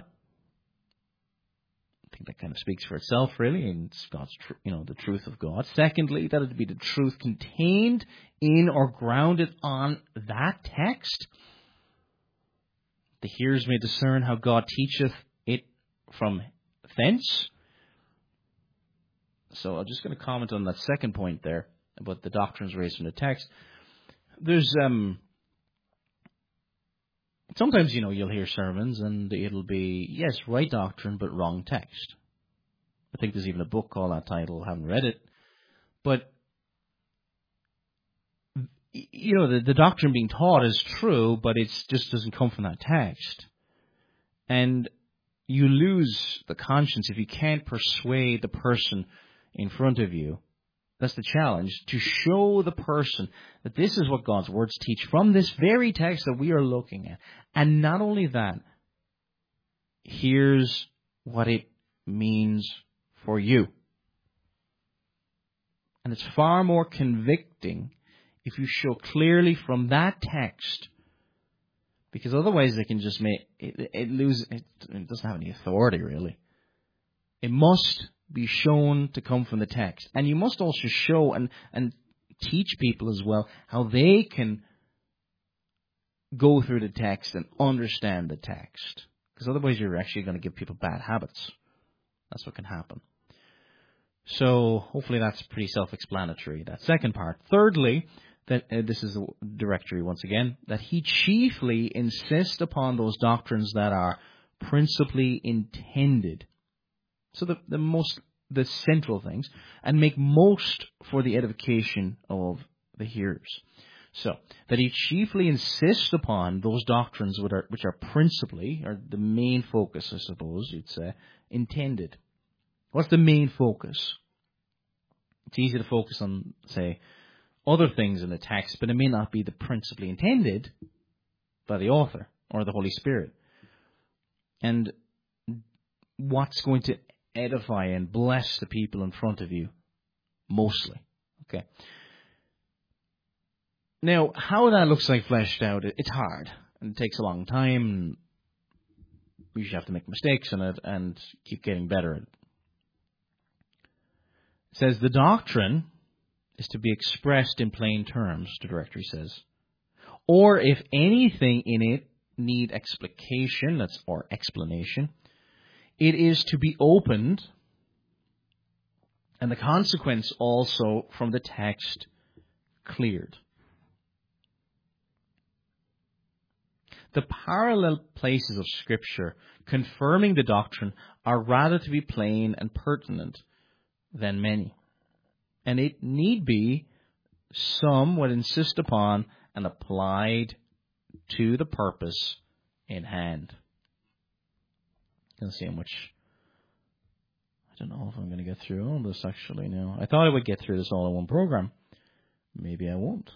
B: I think that kind of speaks for itself, really, and it's God's, the truth of God. Secondly, that it be the truth contained in or grounded on that text. The hearers may discern how God teacheth it from thence. So I'm just going to comment on that second point there about the doctrines raised from the text. There's sometimes, you'll hear sermons and it'll be, yes, right doctrine, but wrong text. I think there's even a book called that title. I haven't read it. But, the doctrine being taught is true, but it just doesn't come from that text. And you lose the conscience if you can't persuade the person in front of you. That's the challenge, to show the person that this is what God's words teach from this very text that we are looking at. And not only that, here's what it means for you. And it's far more convicting if you show clearly from that text, because otherwise they can just make it doesn't have any authority, really. It must be shown to come from the text. And you must also show and teach people as well how they can go through the text and understand the text. Because otherwise you're actually going to give people bad habits. That's what can happen. So hopefully that's pretty self-explanatory, that second part. Thirdly, that this is the directory once again, that he chiefly insists upon those doctrines that are principally intended So the central things, and make most for the edification of the hearers. So, that he chiefly insists upon those doctrines which are principally, or the main focus, I suppose you'd say, intended. What's the main focus? It's easy to focus on, say, other things in the text, but it may not be the principally intended by the author or the Holy Spirit. And what's going to edify and bless the people in front of you mostly. Okay. Now, how that looks like fleshed out, it's hard. And it takes a long time. You usually have to make mistakes in it and keep getting better at it. It says, the doctrine is to be expressed in plain terms, the directory says. Or if anything in it need explication, or explanation, it is to be opened, and the consequence also from the text cleared. The parallel places of Scripture confirming the doctrine are rather to be plain and pertinent than many. And it need be some would insist upon and applied to the purpose in hand. Let's see how much. I don't know if I'm going to get through all this actually now. I thought I would get through this all in one program. Maybe I won't.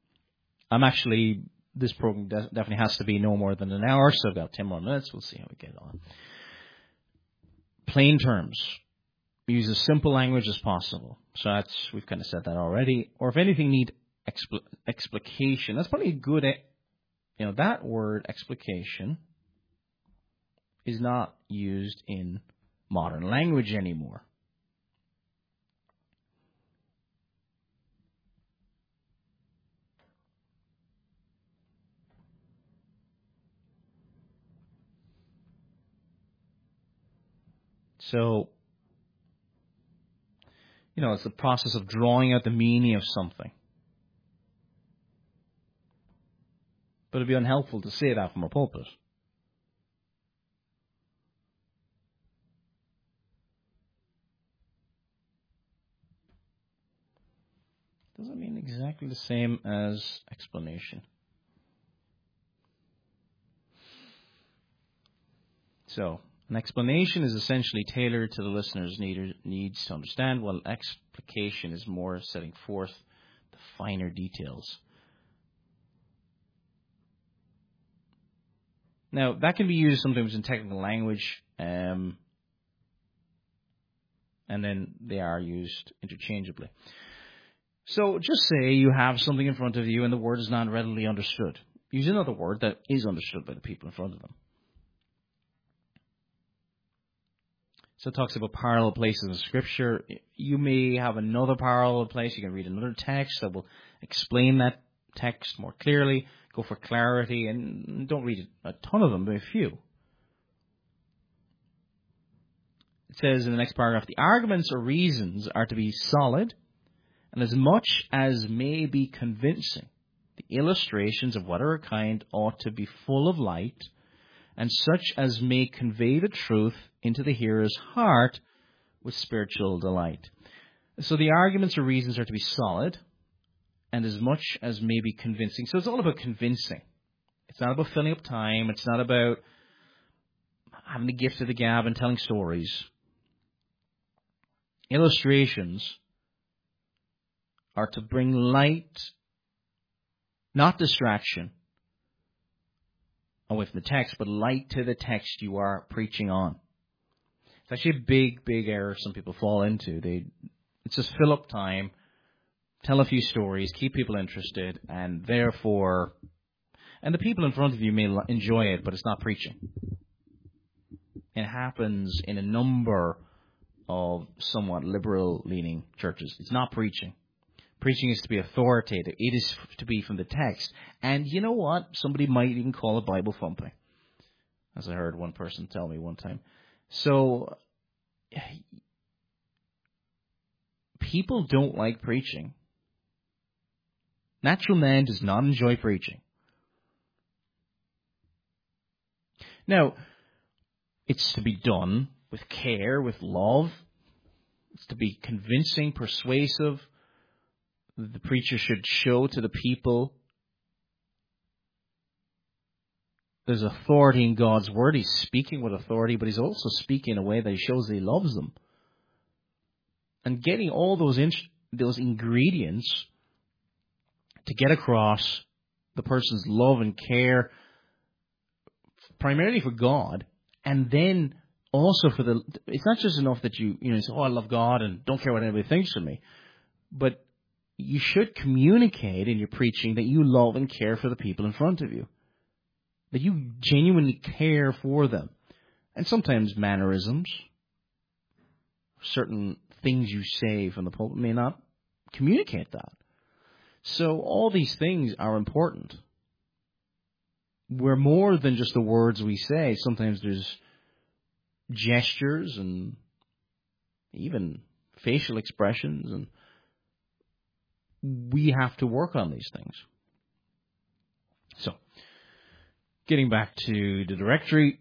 B: This program definitely has to be no more than an hour, so about 10 more minutes. We'll see how we get on. Plain terms. Use as simple language as possible. So we've kind of said that already. Or if anything need explication, that's probably a good, that word explication is not used in modern language anymore. So, it's the process of drawing out the meaning of something. But it'd be unhelpful to say that from a pulpit. Doesn't mean exactly the same as explanation. So, an explanation is essentially tailored to the listener's needs to understand, while explication is more setting forth the finer details. Now, that can be used sometimes in technical language, and then they are used interchangeably. So, just say you have something in front of you and the word is not readily understood. Use another word that is understood by the people in front of them. So it talks about parallel places in Scripture. You may have another parallel place. You can read another text that will explain that text more clearly. Go for clarity, and don't read a ton of them, but a few. It says in the next paragraph, the arguments or reasons are to be solid, and as much as may be convincing. The illustrations of whatever kind ought to be full of light, and such as may convey the truth into the hearer's heart with spiritual delight. So the arguments or reasons are to be solid, and as much as may be convincing. So it's all about convincing. It's not about filling up time. It's not about having the gift of the gab and telling stories. Illustrations are to bring light, not distraction, away from the text, but light to the text you are preaching on. It's actually a big, big error some people fall into. It's just fill up time, tell a few stories, keep people interested, and therefore, and the people in front of you may enjoy it, but it's not preaching. It happens in a number of somewhat liberal-leaning churches. It's not preaching. Preaching is to be authoritative. It is to be from the text. And you know what? Somebody might even call it Bible thumping, as I heard one person tell me one time. So, people don't like preaching. Natural man does not enjoy preaching. Now, it's to be done with care, with love. It's to be convincing, persuasive. The preacher should show to the people there's authority in God's word. He's speaking with authority, but he's also speaking in a way that he shows that he loves them. And getting all those ingredients to get across the person's love and care, primarily for God, and then also for it's not just enough that you say, oh, I love God and don't care what anybody thinks of me, but you should communicate in your preaching that you love and care for the people in front of you, that you genuinely care for them. And sometimes mannerisms, certain things you say from the pulpit may not communicate that. So all these things are important. We're more than just the words we say. Sometimes there's gestures and even facial expressions, and we have to work on these things. So, getting back to the directory,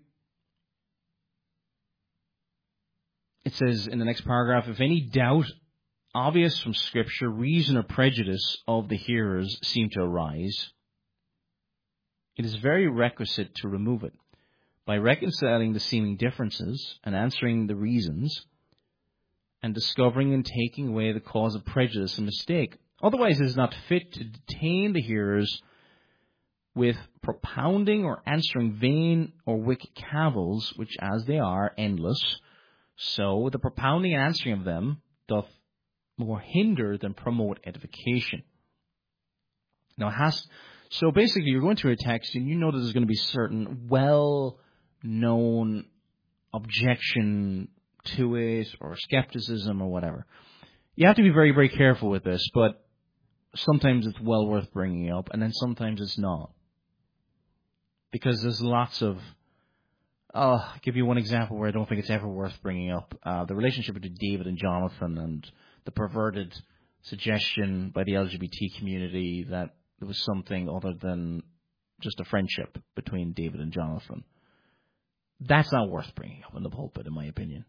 B: it says in the next paragraph, if any doubt obvious from Scripture, reason, or prejudice of the hearers seem to arise, it is very requisite to remove it by reconciling the seeming differences and answering the reasons and discovering and taking away the cause of prejudice and mistake. Otherwise, it is not fit to detain the hearers with propounding or answering vain or wicked cavils, which as they are endless, so the propounding and answering of them doth more hinder than promote edification. Now, so basically, you're going through a text and you know that there's going to be certain well-known objection to it or skepticism or whatever. You have to be very, very careful with this, but sometimes it's well worth bringing up, and then sometimes it's not. Because there's lots of... I'll give you one example where I don't think it's ever worth bringing up. The relationship between David and Jonathan, and the perverted suggestion by the LGBT community that there was something other than just a friendship between David and Jonathan. That's not worth bringing up in the pulpit, in my opinion.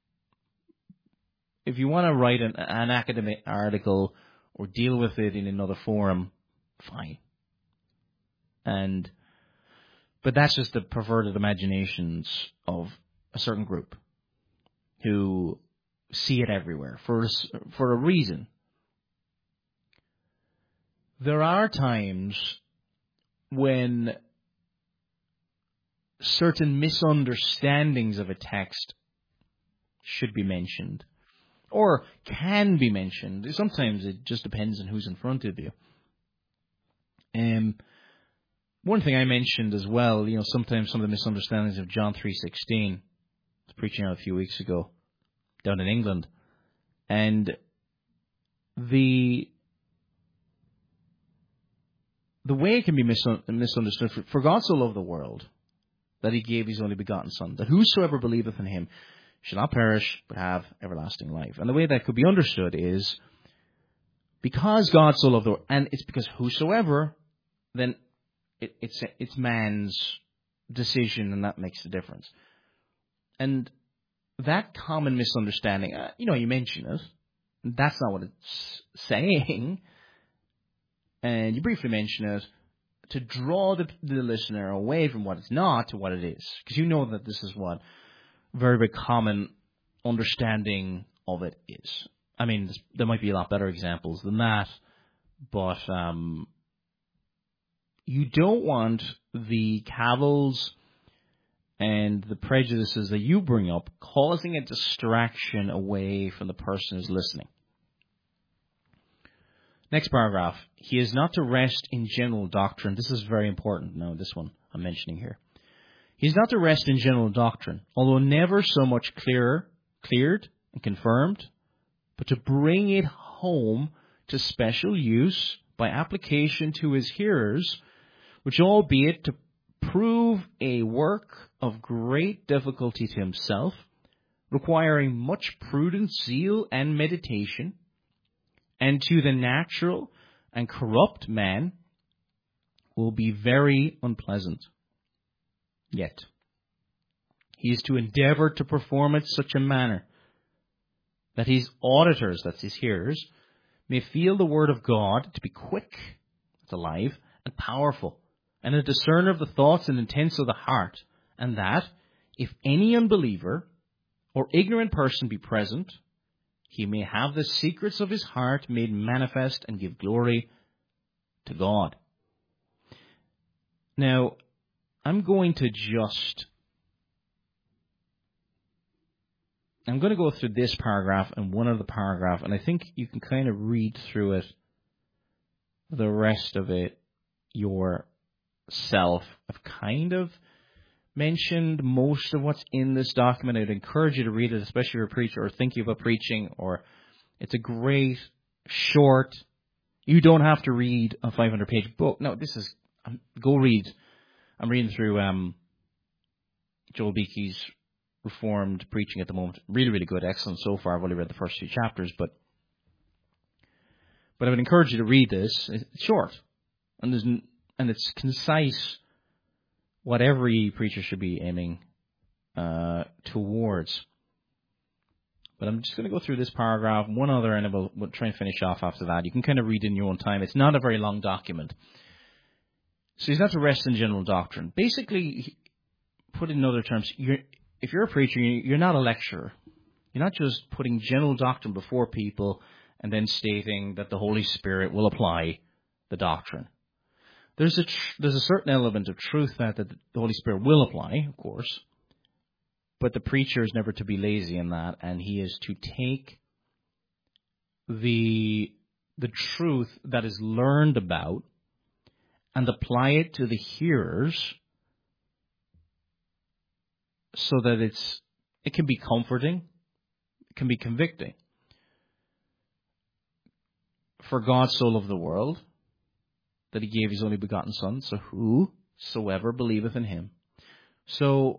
B: If you want to write an academic article or deal with it in another forum, fine. But that's just the perverted imaginations of a certain group who see it everywhere for a reason. There are times when certain misunderstandings of a text should be mentioned, or can be mentioned. Sometimes it just depends on who's in front of you. One thing I mentioned as well, sometimes some of the misunderstandings of John 3:16. I was preaching out a few weeks ago down in England, and the way it can be misunderstood, for God so loved the world that he gave his only begotten Son, that whosoever believeth in him shall not perish, but have everlasting life. And the way that could be understood is, because God so loved the world, and it's because whosoever, then it's man's decision, and that makes the difference. And that common misunderstanding, you mention it, that's not what it's saying, and you briefly mention it to draw the listener away from what it's not to what it is, because you know that this is what very, very common understanding of it is. I mean, there might be a lot better examples than that, but you don't want the cavils and the prejudices that you bring up causing a distraction away from the person who's listening. Next paragraph. He is not to rest in general doctrine. This is very important. Now, this one I'm mentioning here. He is not to rest in general doctrine, although never so much cleared and confirmed, but to bring it home to special use by application to his hearers, which albeit to prove a work of great difficulty to himself, requiring much prudence, zeal, and meditation, and to the natural and corrupt man will be very unpleasant. Yet, He is to endeavor to perform it such a manner that his auditors, that's his hearers, may feel the word of God to be quick, it's alive, and powerful, and a discerner of the thoughts and intents of the heart, and that, if any unbeliever or ignorant person be present, he may have the secrets of his heart made manifest and give glory to God. Now, I'm going to go through this paragraph and one other paragraph, and I think you can kind of read through it, the rest of it, yourself. I've kind of mentioned most of what's in this document. I'd encourage you to read it, especially if you're a preacher or thinking about preaching, or it's a great, short, you don't have to read a 500-page book. No, go read. I'm reading through Joel Beakey's Reformed Preaching at the moment. Really, really good. Excellent so far. I've only read the first 2 chapters, but I would encourage you to read this. It's short, and it's concise, what every preacher should be aiming towards. But I'm just going to go through this paragraph, one other, and we'll try and finish off after that. You can kind of read in your own time. It's not a very long document. So he's not to rest in general doctrine. Basically, put in other terms, if you're a preacher, you're not a lecturer. You're not just putting general doctrine before people and then stating that the Holy Spirit will apply the doctrine. There's a certain element of truth that the Holy Spirit will apply, of course, but the preacher is never to be lazy in that, and he is to take the truth that is learned about and apply it to the hearers so that it can be comforting, it can be convicting. For God so loved the world that he gave his only begotten Son, so whosoever believeth in him. So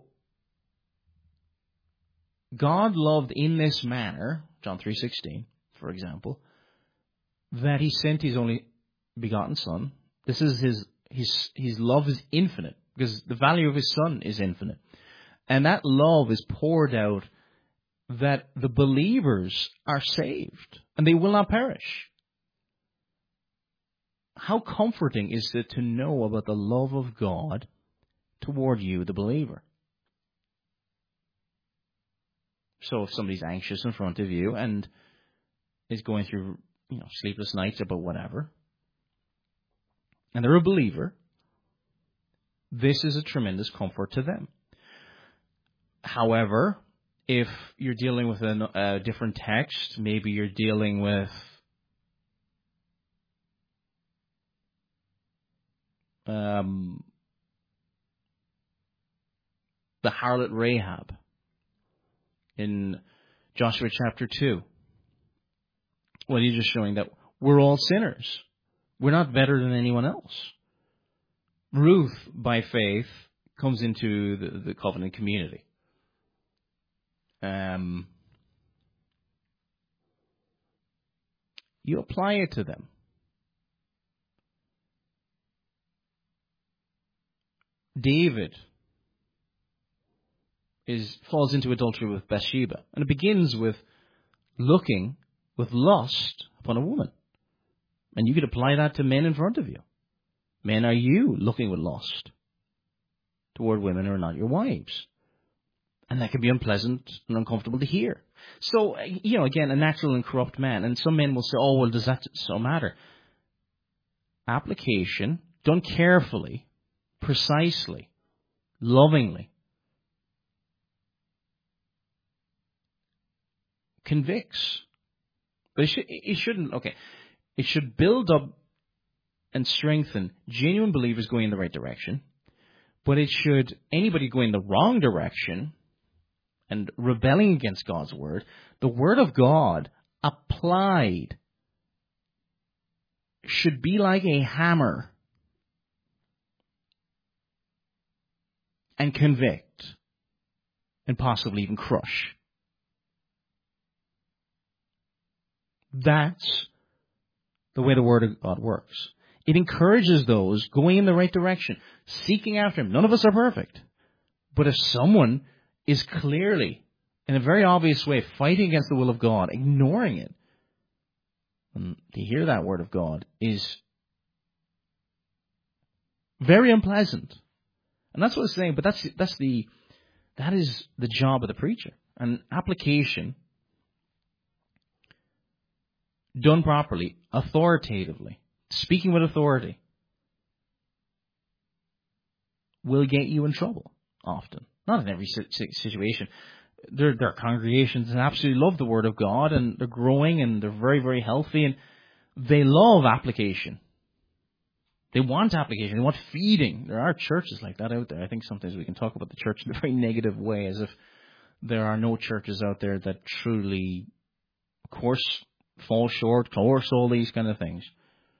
B: God loved in this manner, John 3:16, for example, that he sent his only begotten Son. This is his love is infinite, because the value of his Son is infinite. And that love is poured out that the believers are saved and they will not perish. How comforting is it to know about the love of God toward you, the believer? So if somebody's anxious in front of you and is going through, sleepless nights about whatever, and they're a believer, this is a tremendous comfort to them. However, if you're dealing with a different text, maybe you're dealing with the harlot Rahab in Joshua chapter 2. Well, he's just showing that we're all sinners. We're not better than anyone else. Ruth, by faith, comes into the covenant community. You apply it to them. David falls into adultery with Bathsheba, and it begins with looking with lust upon a woman. And you could apply that to men in front of you. Men, are you looking with lust toward women who are not your wives? And that can be unpleasant and uncomfortable to hear. So, again, a natural and corrupt man. And some men will say, oh, well, does that so matter? Application, done carefully, precisely, lovingly, convicts. But it shouldn't, okay. It should build up and strengthen genuine believers going in the right direction. But it should, anybody going the wrong direction and rebelling against God's word, the word of God applied should be like a hammer and convict and possibly even crush. That's the way the word of God works. It encourages those going in the right direction, seeking after him. None of us are perfect. But if someone is clearly, in a very obvious way, fighting against the will of God, ignoring it, and to hear that word of God is very unpleasant. And that's what it's saying, but that is the job of the preacher. And application, done properly, authoritatively, speaking with authority, will get you in trouble often. Not in every situation. There are congregations that absolutely love the Word of God, and they're growing, and they're very, very healthy, and they love application. They want application. They want feeding. There are churches like that out there. I think sometimes we can talk about the church in a very negative way, as if there are no churches out there that truly, of course, fall short, coerce, all these kind of things.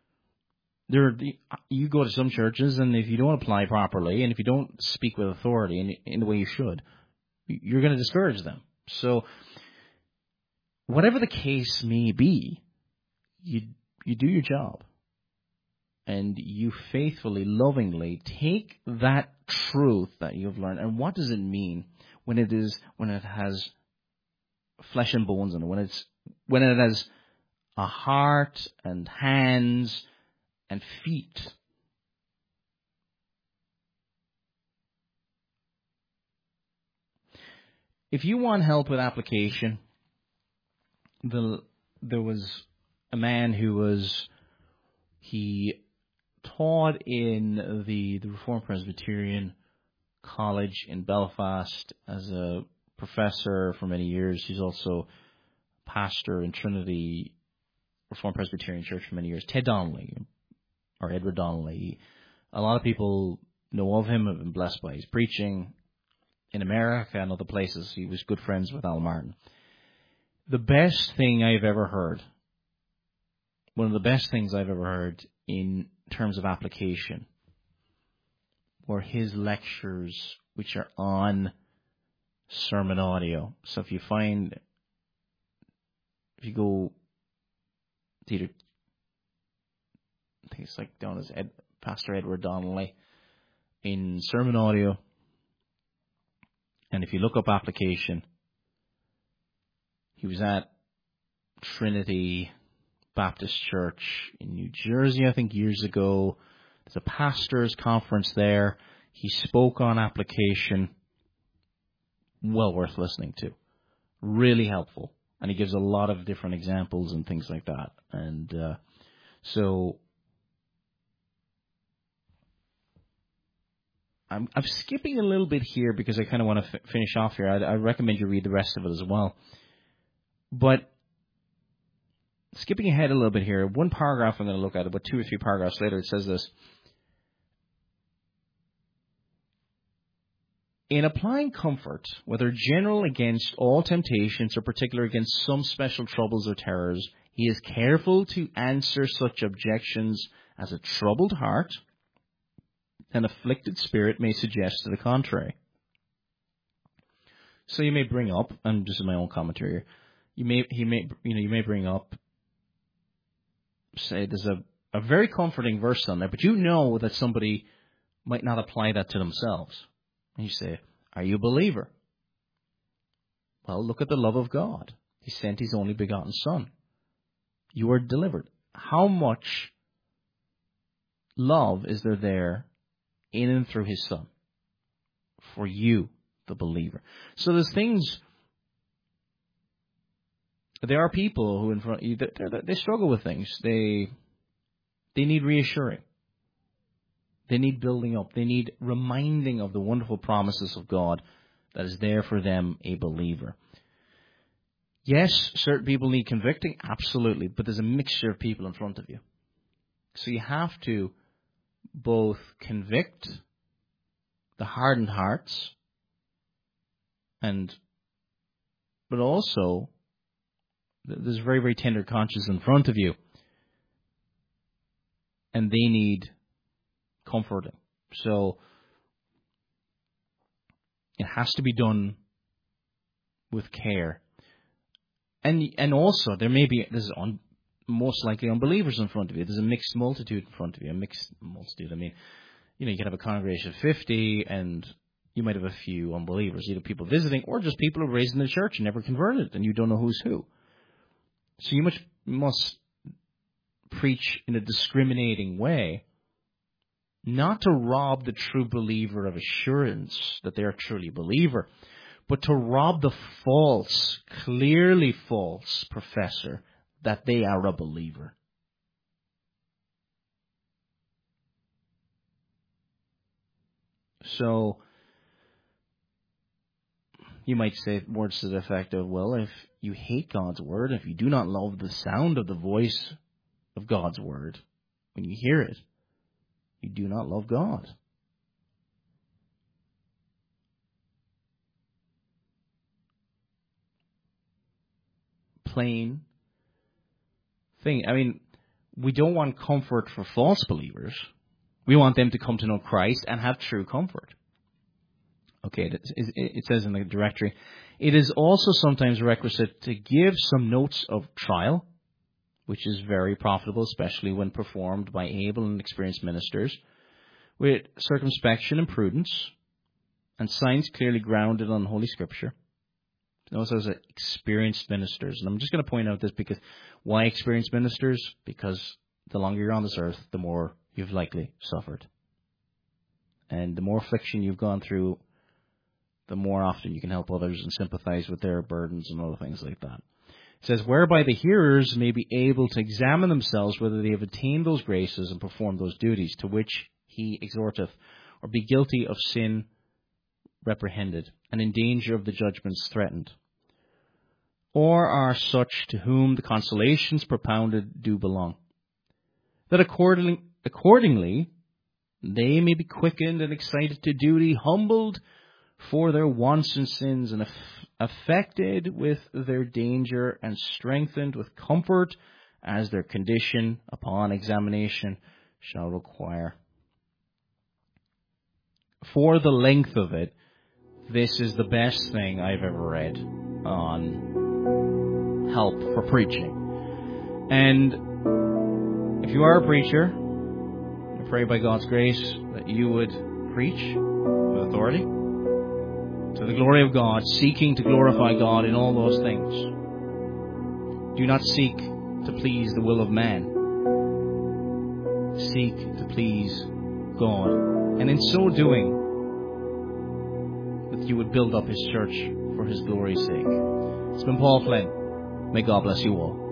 B: You go to some churches, and if you don't apply properly, and if you don't speak with authority in the way you should, you're going to discourage them. So, whatever the case may be, you do your job, and you faithfully, lovingly take that truth that you've learned. And what does it mean when it has flesh and bones in it? When it has a heart and hands and feet. If you want help with application, there was a man he taught in the Reformed Presbyterian College in Belfast as a professor for many years. He's also pastor in Trinity Reformed Presbyterian Church for many years. Ted Donnelly, or Edward Donnelly. A lot of people know of him, have been blessed by his preaching in America and other places. He was good friends with Al Martin. The best thing I've ever heard, one of the best things I've ever heard in terms of application, were his lectures, which are on sermon audio. So if you go to either, I think it's like down as Pastor Edward Donnelly in sermon audio, and if you look up application, he was at Trinity Baptist Church in New Jersey, I think, years ago. There's a pastor's conference there. He spoke on application. Well worth listening to. Really helpful. And he gives a lot of different examples and things like that. And so I'm skipping a little bit here because I kind of want to finish off here. I recommend you read the rest of it as well. But skipping ahead a little bit here, one paragraph I'm going to look at, about 2 or 3 paragraphs later, it says this. In applying comfort, whether general against all temptations or particular against some special troubles or terrors, he is careful to answer such objections as a troubled heart and afflicted spirit may suggest to the contrary. So you may bring up, and this is my own commentary here, you may bring up, say there's a very comforting verse on there, but you know that somebody might not apply that to themselves. And you say, are you a believer? Well, look at the love of God. He sent His only begotten Son. You are delivered. How much love is there in and through His Son for you, the believer? So there's things. There are people who in front of you, they struggle with things. They need reassuring. They need building up. They need reminding of the wonderful promises of God that is there for them, a believer. Yes, certain people need convicting, absolutely, but there's a mixture of people in front of you. So you have to both convict the hardened hearts, but also there's very, very tender conscience in front of you, and they need comforting. So it has to be done with care. And also there's most likely unbelievers in front of you. There's a mixed multitude in front of you. A mixed multitude. I mean, you can have a congregation of 50 and, you might have a few unbelievers, either people visiting or just people who were raised in the church and never converted, and you don't know who's who. So you must preach in a discriminating way, not to rob the true believer of assurance that they are truly a believer, but to rob the false, clearly false professor that they are a believer. So, you might say words to the effect of, well, if you hate God's word, if you do not love the sound of the voice of God's word, when you hear it, you do not love God. Plain thing. I mean, we don't want comfort for false believers. We want them to come to know Christ and have true comfort. Okay, it says in the directory, it is also sometimes requisite to give some notes of trial, which is very profitable, especially when performed by able and experienced ministers, with circumspection and prudence, and signs clearly grounded on Holy Scripture. Notice those are experienced ministers. And I'm just going to point out this because why experienced ministers? Because the longer you're on this earth, the more you've likely suffered. And the more affliction you've gone through, the more often you can help others and sympathize with their burdens and other things like that. It says, whereby the hearers may be able to examine themselves whether they have attained those graces and performed those duties to which he exhorteth, or be guilty of sin reprehended, and in danger of the judgments threatened. Or are such to whom the consolations propounded do belong, that accordingly they may be quickened and excited to duty, humbled for their wants and sins, and affected with their danger, and strengthened with comfort as their condition upon examination shall require. For the length of it, this is the best thing I've ever read on help for preaching. And if you are a preacher, I pray by God's grace that you would preach with authority to the glory of God, seeking to glorify God in all those things. Do not seek to please the will of man. Seek to please God. And in so doing, that you would build up his church for his glory's sake. It's been Paul Flynn. May God bless you all.